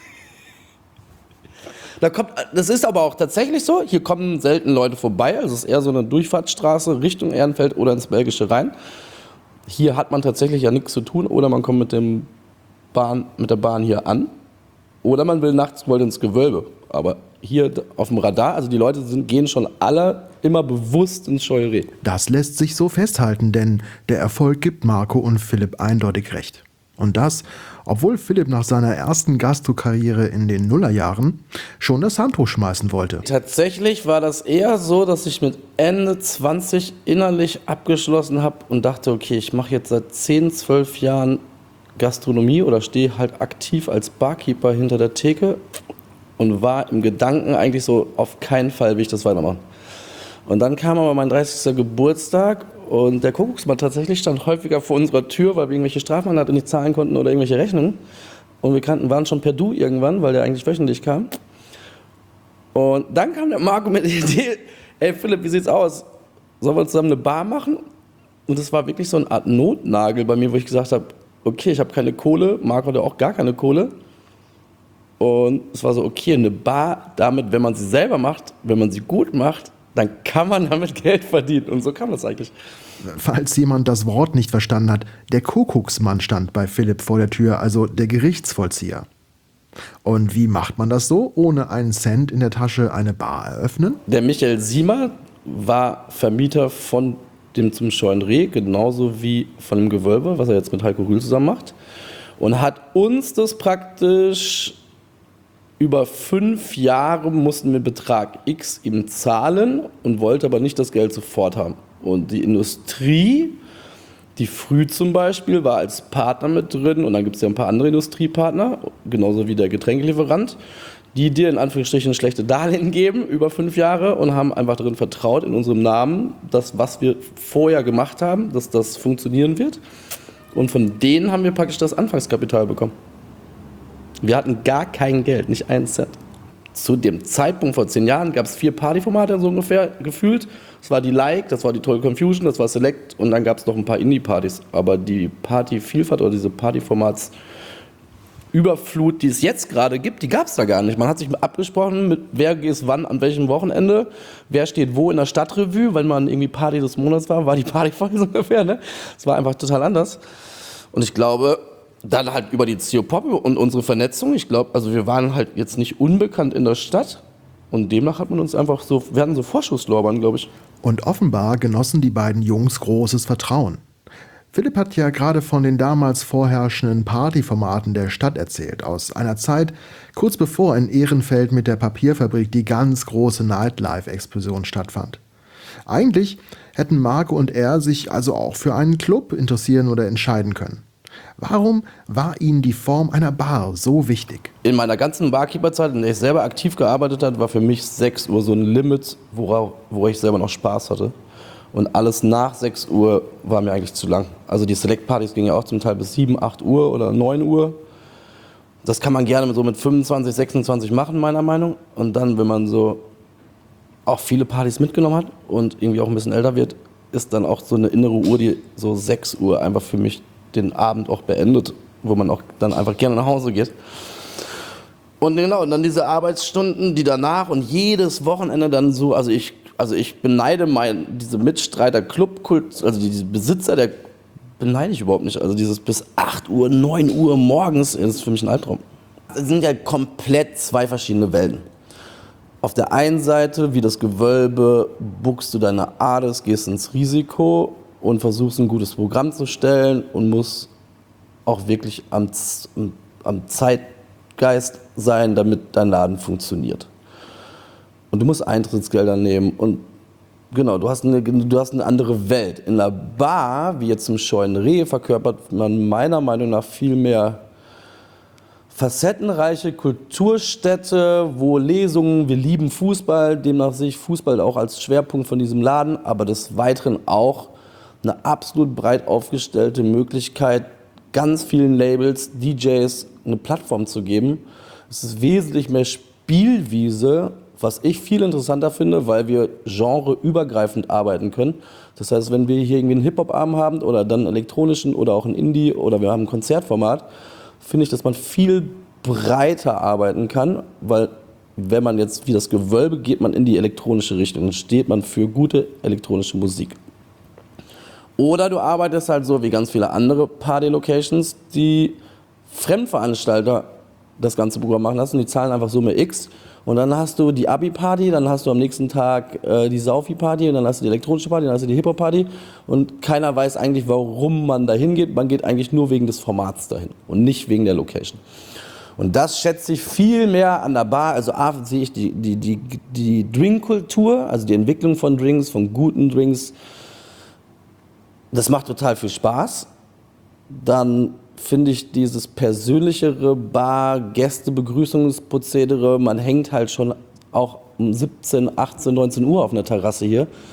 Da kommt, das ist aber auch tatsächlich so, hier kommen selten Leute vorbei. Also es ist eher so eine Durchfahrtsstraße Richtung Ehrenfeld oder ins Belgische rein. Hier hat man tatsächlich ja nichts zu tun. Oder man kommt mit, dem Bahn, mit der Bahn hier an. Oder man will nachts wohl ins Gewölbe. Aber hier auf dem Radar, also die Leute sind, gehen schon alle immer bewusst ins Scheue Reh. Das lässt sich so festhalten, denn der Erfolg gibt Marco und Philipp eindeutig recht. Und das, obwohl Philipp nach seiner ersten Gastro-Karriere in den Nullerjahren schon das Handtuch schmeißen wollte. Tatsächlich war das eher so, dass ich mit Ende zwanzig innerlich abgeschlossen habe und dachte, okay, ich mache jetzt seit zehn, zwölf Jahren Gastronomie oder stehe halt aktiv als Barkeeper hinter der Theke und war im Gedanken eigentlich so, auf keinen Fall will ich das weitermachen. Und dann kam aber mein dreißigster Geburtstag Und der Kuckucksmann tatsächlich stand häufiger vor unserer Tür, weil wir irgendwelche Strafmandate nicht zahlen konnten oder irgendwelche Rechnungen. Und wir kannten, waren schon per Du irgendwann, weil der eigentlich wöchentlich kam. Und dann kam der Marco mit der Idee, ey Philipp, wie sieht's aus? Sollen wir zusammen eine Bar machen? Und das war wirklich so eine Art Notnagel bei mir, wo ich gesagt habe, okay, ich habe keine Kohle, Marco hatte auch gar keine Kohle. Und es war so, okay, eine Bar, damit, wenn man sie selber macht, wenn man sie gut macht, dann kann man damit Geld verdienen. Und so kam das eigentlich. Falls jemand das Wort nicht verstanden hat, der Kuckucksmann stand bei Philipp vor der Tür, also der Gerichtsvollzieher. Und wie macht man das so, ohne einen Cent in der Tasche eine Bar eröffnen? Der Michael Siemer war Vermieter von dem Zum Scheuen Reh, genauso wie von dem Gewölbe, was er jetzt mit Heiko Rühl zusammen macht. Und hat uns das praktisch über fünf Jahre mussten wir Betrag X ihm zahlen und wollte aber nicht das Geld sofort haben. Und die Industrie, die Früh zum Beispiel, war als Partner mit drin und dann gibt es ja ein paar andere Industriepartner, genauso wie der Getränkelieferant, die dir in Anführungsstrichen schlechte Darlehen geben über fünf Jahre und haben einfach darin vertraut in unserem Namen, dass was wir vorher gemacht haben, dass das funktionieren wird. Und von denen haben wir praktisch das Anfangskapital bekommen. Wir hatten gar kein Geld, nicht einen Cent. Zu dem Zeitpunkt vor zehn Jahren gab es vier Partyformate so ungefähr gefühlt. Das war die Like, das war die Total Confusion, das war Select und dann gab es noch ein paar Indie-Partys. Aber die Partyvielfalt oder diese Partyformats-Überflut, die es jetzt gerade gibt, die gab es da gar nicht. Man hat sich abgesprochen, mit wer ist wann, an welchem Wochenende, wer steht wo in der Stadtrevue. Wenn man irgendwie Party des Monats war, war die Partyfolge so ungefähr. Ne? Es war einfach total anders. Und ich glaube, dann halt über die C O Pop und unsere Vernetzung. Ich glaube, also wir waren halt jetzt nicht unbekannt in der Stadt. Und demnach hat man uns einfach so, wir hatten so Vorschusslorbeeren, glaube ich. Und offenbar genossen die beiden Jungs großes Vertrauen. Philipp hat ja gerade von den damals vorherrschenden Partyformaten der Stadt erzählt, aus einer Zeit, kurz bevor in Ehrenfeld mit der Papierfabrik die ganz große Nightlife-Explosion stattfand. Eigentlich hätten Marco und er sich also auch für einen Club interessieren oder entscheiden können. Warum war Ihnen die Form einer Bar so wichtig? In meiner ganzen Barkeeper-Zeit, in der ich selber aktiv gearbeitet habe, war für mich sechs Uhr so ein Limit, worauf, wo ich selber noch Spaß hatte. Und alles nach sechs Uhr war mir eigentlich zu lang. Also die Select-Partys gingen ja auch zum Teil bis sieben, acht Uhr oder neun Uhr. Das kann man gerne so mit fünfundzwanzig, sechsundzwanzig machen, meiner Meinung. Und dann, wenn man so auch viele Partys mitgenommen hat und irgendwie auch ein bisschen älter wird, ist dann auch so eine innere Uhr, die so sechs Uhr einfach für mich den Abend auch beendet, wo man auch dann einfach gerne nach Hause geht. Und genau, und dann diese Arbeitsstunden, die danach und jedes Wochenende dann so, also ich, also ich beneide mein, diese Mitstreiter Clubkult, also diese Besitzer, der beneide ich überhaupt nicht. Also dieses bis acht Uhr, neun Uhr morgens ist für mich ein Albtraum. Das sind ja komplett zwei verschiedene Welten. Auf der einen Seite, wie das Gewölbe, buchst du deine Ades, gehst ins Risiko und versuchst ein gutes Programm zu stellen und musst auch wirklich am, am Zeitgeist sein, damit dein Laden funktioniert. Und du musst Eintrittsgelder nehmen und genau, du hast eine, du hast eine andere Welt. In der Bar, wie jetzt zum Scheuen Reh, verkörpert man meiner Meinung nach viel mehr facettenreiche Kulturstätte, wo Lesungen, wir lieben Fußball, demnach sehe ich Fußball auch als Schwerpunkt von diesem Laden, aber des Weiteren auch eine absolut breit aufgestellte Möglichkeit, ganz vielen Labels, D Js eine Plattform zu geben. Es ist wesentlich mehr Spielwiese, was ich viel interessanter finde, weil wir genreübergreifend arbeiten können. Das heißt, wenn wir hier irgendwie einen Hip-Hop-Abend haben oder dann einen elektronischen oder auch einen Indie oder wir haben ein Konzertformat, finde ich, dass man viel breiter arbeiten kann, weil wenn man jetzt wie das Gewölbe geht, man in die elektronische Richtung und steht man für gute elektronische Musik. Oder du arbeitest halt so wie ganz viele andere Party-Locations, die Fremdveranstalter das ganze Programm machen lassen, die zahlen einfach Summe X und dann hast du die Abi-Party, dann hast du am nächsten Tag äh, die Saufi-Party und dann hast du die elektronische Party, dann hast du die Hip-Hop-Party und keiner weiß eigentlich, warum man da hingeht. Man geht eigentlich nur wegen des Formats dahin und nicht wegen der Location. Und das schätze ich viel mehr an der Bar. Also A, sehe ich die, die, die, die Drinkkultur, also die Entwicklung von Drinks, von guten Drinks. Das macht total viel Spaß. Dann finde ich dieses persönlichere Bar-Gäste-Begrüßungsprozedere, man hängt halt schon auch um siebzehn, achtzehn, neunzehn Uhr auf einer Terrasse hier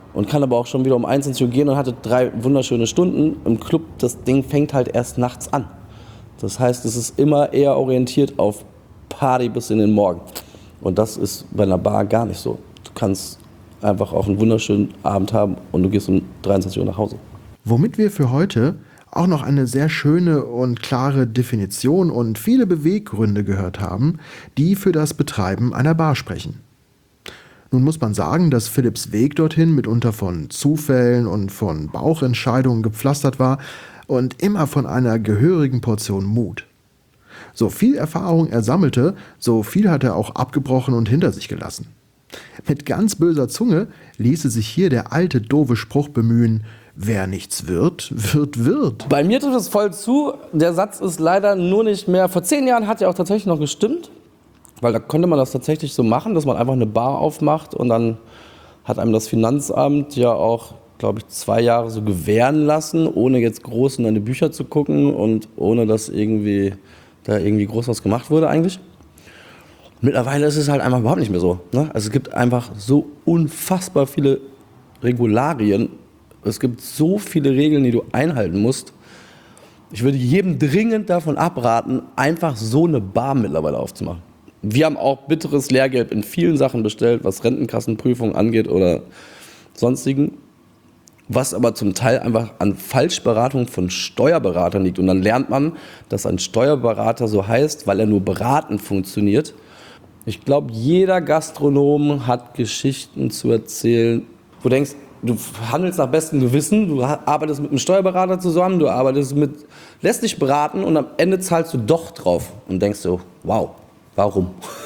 und kann aber auch schon wieder um einundzwanzig Uhr gehen und hatte drei wunderschöne Stunden. Im Club, das Ding fängt halt erst nachts an. Das heißt, es ist immer eher orientiert auf Party bis in den Morgen. Und das ist bei einer Bar gar nicht so. Du kannst einfach auch einen wunderschönen Abend haben und du gehst um dreiundzwanzig Uhr nach Hause. Womit wir für heute auch noch eine sehr schöne und klare Definition und viele Beweggründe gehört haben, die für das Betreiben einer Bar sprechen. Nun muss man sagen, dass Philipps Weg dorthin mitunter von Zufällen und von Bauchentscheidungen gepflastert war und immer von einer gehörigen Portion Mut. So viel Erfahrung er sammelte, so viel hat er auch abgebrochen und hinter sich gelassen. Mit ganz böser Zunge ließe sich hier der alte doofe Spruch bemühen: Wer nichts wird, wird wird. Bei mir trifft es voll zu. Der Satz ist leider nur nicht mehr. Vor zehn Jahren hat er auch tatsächlich noch gestimmt, weil da konnte man das tatsächlich so machen, dass man einfach eine Bar aufmacht und dann hat einem das Finanzamt ja auch, glaube ich, zwei Jahre so gewähren lassen, ohne jetzt groß in deine Bücher zu gucken und ohne dass irgendwie da irgendwie groß was gemacht wurde eigentlich. Mittlerweile ist es halt einfach überhaupt nicht mehr so. Ne? Also es gibt einfach so unfassbar viele Regularien. Es gibt so viele Regeln, die du einhalten musst. Ich würde jedem dringend davon abraten, einfach so eine Bar mittlerweile aufzumachen. Wir haben auch bitteres Lehrgeld in vielen Sachen bestellt, was Rentenkassenprüfungen angeht oder sonstigen, was aber zum Teil einfach an Falschberatung von Steuerberatern liegt. Und dann lernt man, dass ein Steuerberater so heißt, weil er nur beratend funktioniert. Ich glaube, jeder Gastronom hat Geschichten zu erzählen, wo du denkst, du handelst nach bestem Gewissen, du arbeitest mit einem Steuerberater zusammen, du arbeitest mit, lässt dich beraten und am Ende zahlst du doch drauf und denkst so, wow, warum?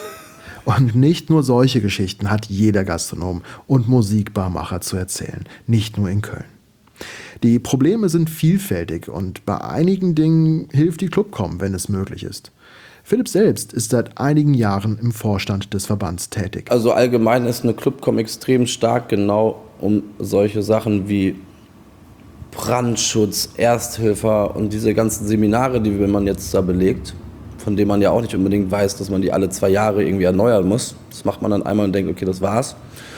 Und nicht nur solche Geschichten hat jeder Gastronom und Musikbarmacher zu erzählen, nicht nur in Köln. Die Probleme sind vielfältig und bei einigen Dingen hilft die Clubcom, wenn es möglich ist. Philipp selbst ist seit einigen Jahren im Vorstand des Verbands tätig. Also allgemein ist eine Clubcom extrem stark genau um solche Sachen wie Brandschutz, Ersthilfe und diese ganzen Seminare, die man jetzt da belegt, von denen man ja auch nicht unbedingt weiß, dass man die alle zwei Jahre irgendwie erneuern muss. Das macht man dann einmal und denkt, okay, das war's.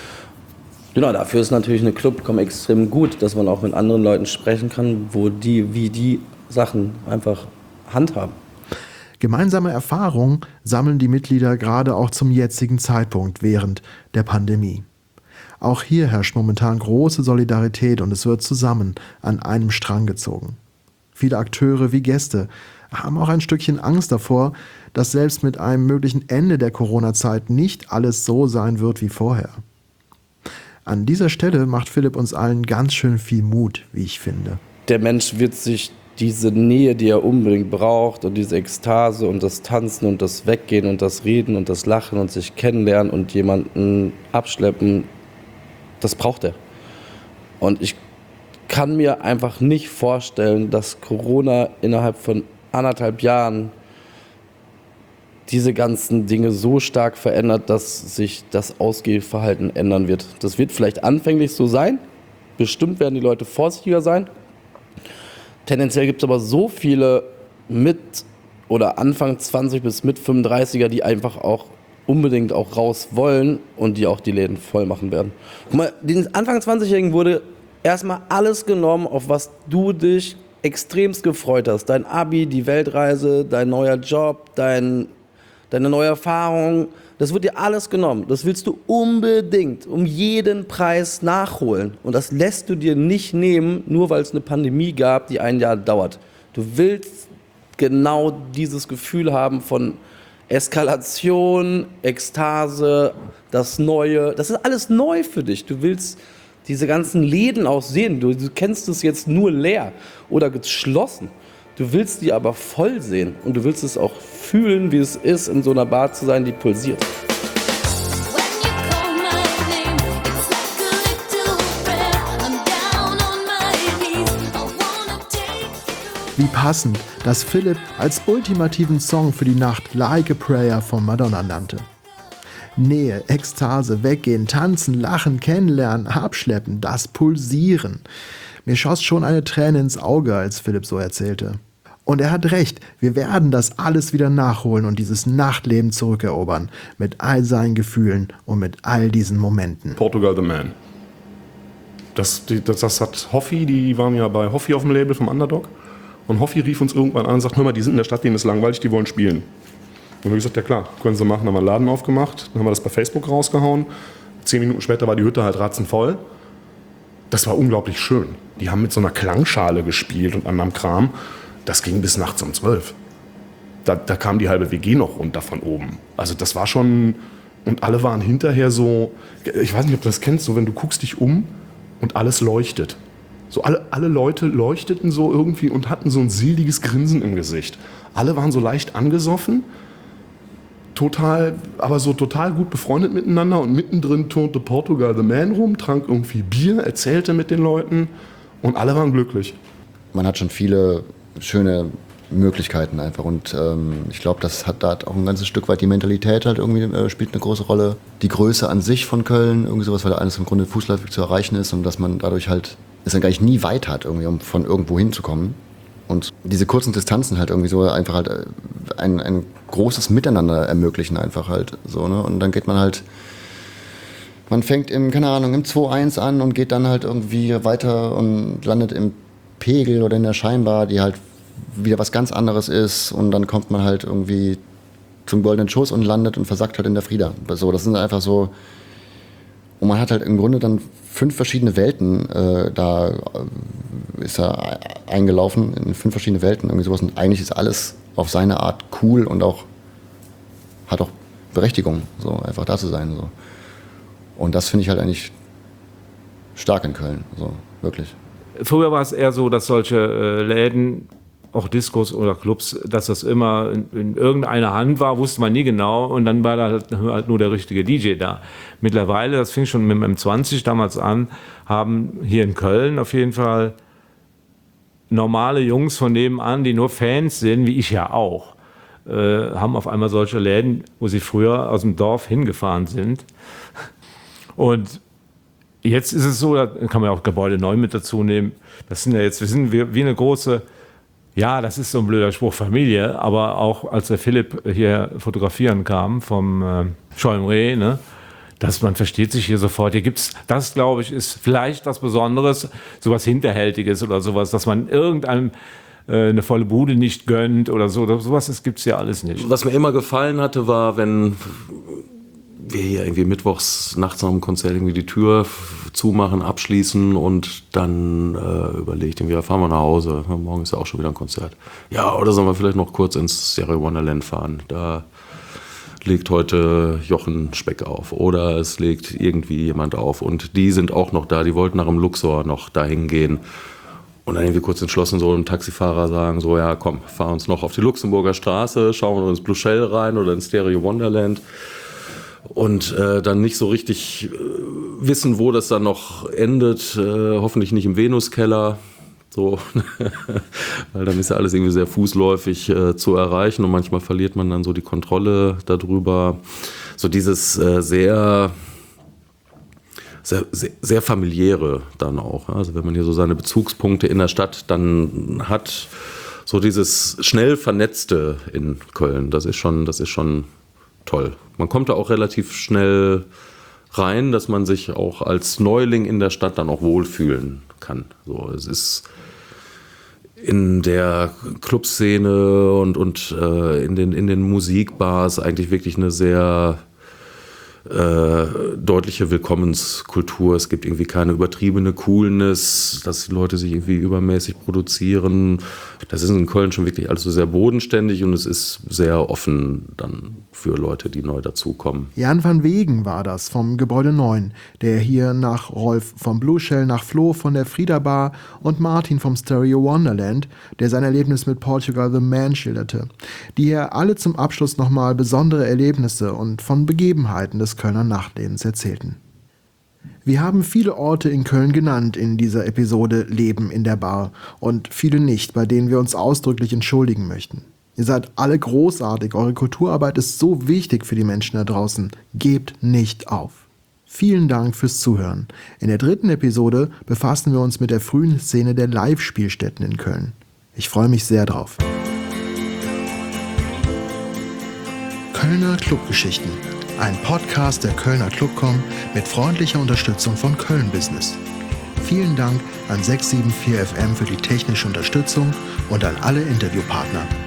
Genau, dafür ist natürlich eine Clubcom extrem gut, dass man auch mit anderen Leuten sprechen kann, wo die, wie die Sachen einfach handhaben. Gemeinsame Erfahrungen sammeln die Mitglieder gerade auch zum jetzigen Zeitpunkt während der Pandemie. Auch hier herrscht momentan große Solidarität und es wird zusammen an einem Strang gezogen. Viele Akteure wie Gäste haben auch ein Stückchen Angst davor, dass selbst mit einem möglichen Ende der Corona-Zeit nicht alles so sein wird wie vorher. An dieser Stelle macht Philipp uns allen ganz schön viel Mut, wie ich finde. Der Mensch wird sich diese Nähe, die er unbedingt braucht und diese Ekstase und das Tanzen und das Weggehen und das Reden und das Lachen und sich kennenlernen und jemanden abschleppen, das braucht er. Und ich kann mir einfach nicht vorstellen, dass Corona innerhalb von anderthalb Jahren diese ganzen Dinge so stark verändert, dass sich das Ausgehverhalten ändern wird. Das wird vielleicht anfänglich so sein. Bestimmt werden die Leute vorsichtiger sein. Tendenziell gibt es aber so viele mit oder Anfang zwanzig bis mit fünfunddreißiger, die einfach auch unbedingt auch raus wollen und die auch die Läden voll machen werden. Guck mal, den Anfang zwanzigjährigen wurde erstmal alles genommen, auf was du dich extremst gefreut hast. Dein Abi, die Weltreise, dein neuer Job, dein, deine neue Erfahrung. Das wird dir alles genommen. Das willst du unbedingt um jeden Preis nachholen. Und das lässt du dir nicht nehmen, nur weil es eine Pandemie gab, die ein Jahr dauert. Du willst genau dieses Gefühl haben von Eskalation, Ekstase, das Neue. Das ist alles neu für dich. Du willst diese ganzen Läden auch sehen. Du, du kennst es jetzt nur leer oder geschlossen. Du willst die aber voll sehen und du willst es auch fühlen, wie es ist, in so einer Bar zu sein, die pulsiert. Wie passend, dass Philipp als ultimativen Song für die Nacht Like a Prayer von Madonna nannte. Nähe, Ekstase, Weggehen, Tanzen, Lachen, Kennenlernen, Abschleppen, das Pulsieren. Mir schoss schon eine Träne ins Auge, als Philipp so erzählte. Und er hat recht, wir werden das alles wieder nachholen und dieses Nachtleben zurückerobern. Mit all seinen Gefühlen und mit all diesen Momenten. Portugal the Man. Das, das, das hat Hoffi, die waren ja bei Hoffi auf dem Label vom Underdog. Und Hoffi rief uns irgendwann an und sagt, hör mal, die sind in der Stadt, denen ist langweilig, die wollen spielen. Und wir haben gesagt, ja klar, können sie machen. Dann haben wir einen Laden aufgemacht, dann haben wir das bei Facebook rausgehauen. Zehn Minuten später war die Hütte halt ratzenvoll. Das war unglaublich schön. Die haben mit so einer Klangschale gespielt und anderem Kram. Das ging bis nachts um zwölf. Da, da kam die halbe W G noch runter von oben. Also das war schon... Und alle waren hinterher so... Ich weiß nicht, ob du das kennst, so wenn du guckst dich um und alles leuchtet. So alle, alle Leute leuchteten so irgendwie und hatten so ein seliges Grinsen im Gesicht. Alle waren so leicht angesoffen, total, aber so total gut befreundet miteinander und mittendrin turnte Portugal the Man rum, trank irgendwie Bier, erzählte mit den Leuten und alle waren glücklich. Man hat schon viele schöne Möglichkeiten einfach und ähm, ich glaube, das hat da auch ein ganzes Stück weit die Mentalität halt irgendwie äh, spielt eine große Rolle. Die Größe an sich von Köln, irgendwie sowas, weil da alles im Grunde fußläufig zu erreichen ist und dass man dadurch halt es dann gar nicht nie weit hat, irgendwie, um von irgendwo hinzukommen. Und diese kurzen Distanzen halt irgendwie so einfach halt ein, ein großes Miteinander ermöglichen einfach halt so, ne? Und dann geht man halt, man fängt im, keine Ahnung, im zwei eins an und geht dann halt irgendwie weiter und landet im Pegel oder in der Scheinbar, die halt wieder was ganz anderes ist und dann kommt man halt irgendwie zum Goldenen Schuss und landet und versackt halt in der Frieda. So, das sind einfach so, und man hat halt im Grunde dann fünf verschiedene Welten, äh, da ist er eingelaufen in fünf verschiedene Welten, irgendwie sowas. Und eigentlich ist alles auf seine Art cool und auch hat auch Berechtigung, so einfach da zu sein. So. Und das finde ich halt eigentlich stark in Köln, so wirklich. Früher war es eher so, dass solche äh, Läden, auch Diskos oder Clubs, dass das immer in, in irgendeiner Hand war, wusste man nie genau und dann war da halt, halt nur der richtige D J da. Mittlerweile, das fing schon mit dem M zwanzig damals an, haben hier in Köln auf jeden Fall normale Jungs von nebenan, die nur Fans sind, wie ich ja auch, äh, haben auf einmal solche Läden, wo sie früher aus dem Dorf hingefahren sind. Und jetzt ist es so, da kann man ja auch Gebäude neu mit dazu nehmen. Das sind ja jetzt, wir sind wie, wie eine große, ja, das ist so ein blöder Spruch, Familie, aber auch als der Philipp hier fotografieren kam vom äh, Scholmreh, ne, dass man versteht sich hier sofort. Hier gibt's, das glaube ich, ist vielleicht was Besonderes, sowas Hinterhältiges oder sowas, dass man irgendeinem äh, eine volle Bude nicht gönnt oder so. Sowas gibt es ja alles nicht. Was mir immer gefallen hatte, war, wenn wir hier irgendwie mittwochs nachts nach dem Konzert irgendwie die Tür zumachen, abschließen und dann äh, überlegt, irgendwie fahren wir nach Hause. Ja, morgen ist ja auch schon wieder ein Konzert. Ja, oder sollen wir vielleicht noch kurz ins Stereo Wonderland fahren? Da legt heute Jochen Speck auf oder es legt irgendwie jemand auf und die sind auch noch da, die wollten nach dem Luxor noch dahin gehen und dann irgendwie kurz entschlossen so einem Taxifahrer sagen, so ja komm, fahr uns noch auf die Luxemburger Straße, schauen wir ins Blue Shell rein oder ins Stereo Wonderland und äh, dann nicht so richtig äh, wissen, wo das dann noch endet, äh, hoffentlich nicht im Venuskeller. So, weil dann ist ja alles irgendwie sehr fußläufig äh, zu erreichen und manchmal verliert man dann so die Kontrolle darüber. So dieses äh, sehr, sehr, sehr, sehr familiäre dann auch. Also wenn man hier so seine Bezugspunkte in der Stadt dann hat, so dieses schnell Vernetzte in Köln, das ist schon, das ist schon toll. Man kommt da auch relativ schnell rein, dass man sich auch als Neuling in der Stadt dann auch wohlfühlen kann. So, es ist in der Clubszene und, und äh, in, den, in den Musikbars eigentlich wirklich eine sehr äh, deutliche Willkommenskultur. Es gibt irgendwie keine übertriebene Coolness, dass die Leute sich irgendwie übermäßig produzieren. Das ist in Köln schon wirklich alles so sehr bodenständig und es ist sehr offen dann für Leute, die neu dazukommen. Jan van Wegen war das vom Gebäude neun, der hier nach Rolf vom Blue Shell, nach Flo von der Frieda Bar und Martin vom Stereo Wonderland, der sein Erlebnis mit Portugal the Man schilderte, die hier alle zum Abschluss nochmal besondere Erlebnisse und von Begebenheiten des Kölner Nachtlebens erzählten. Wir haben viele Orte in Köln genannt in dieser Episode Leben in der Bar und viele nicht, bei denen wir uns ausdrücklich entschuldigen möchten. Ihr seid alle großartig, eure Kulturarbeit ist so wichtig für die Menschen da draußen. Gebt nicht auf. Vielen Dank fürs Zuhören. In der dritten Episode befassen wir uns mit der frühen Szene der Live-Spielstätten in Köln. Ich freue mich sehr drauf. Kölner Clubgeschichten. Ein Podcast der Kölner Clubcom mit freundlicher Unterstützung von Köln Business. Vielen Dank an sechs sieben vier F M für die technische Unterstützung und an alle Interviewpartner.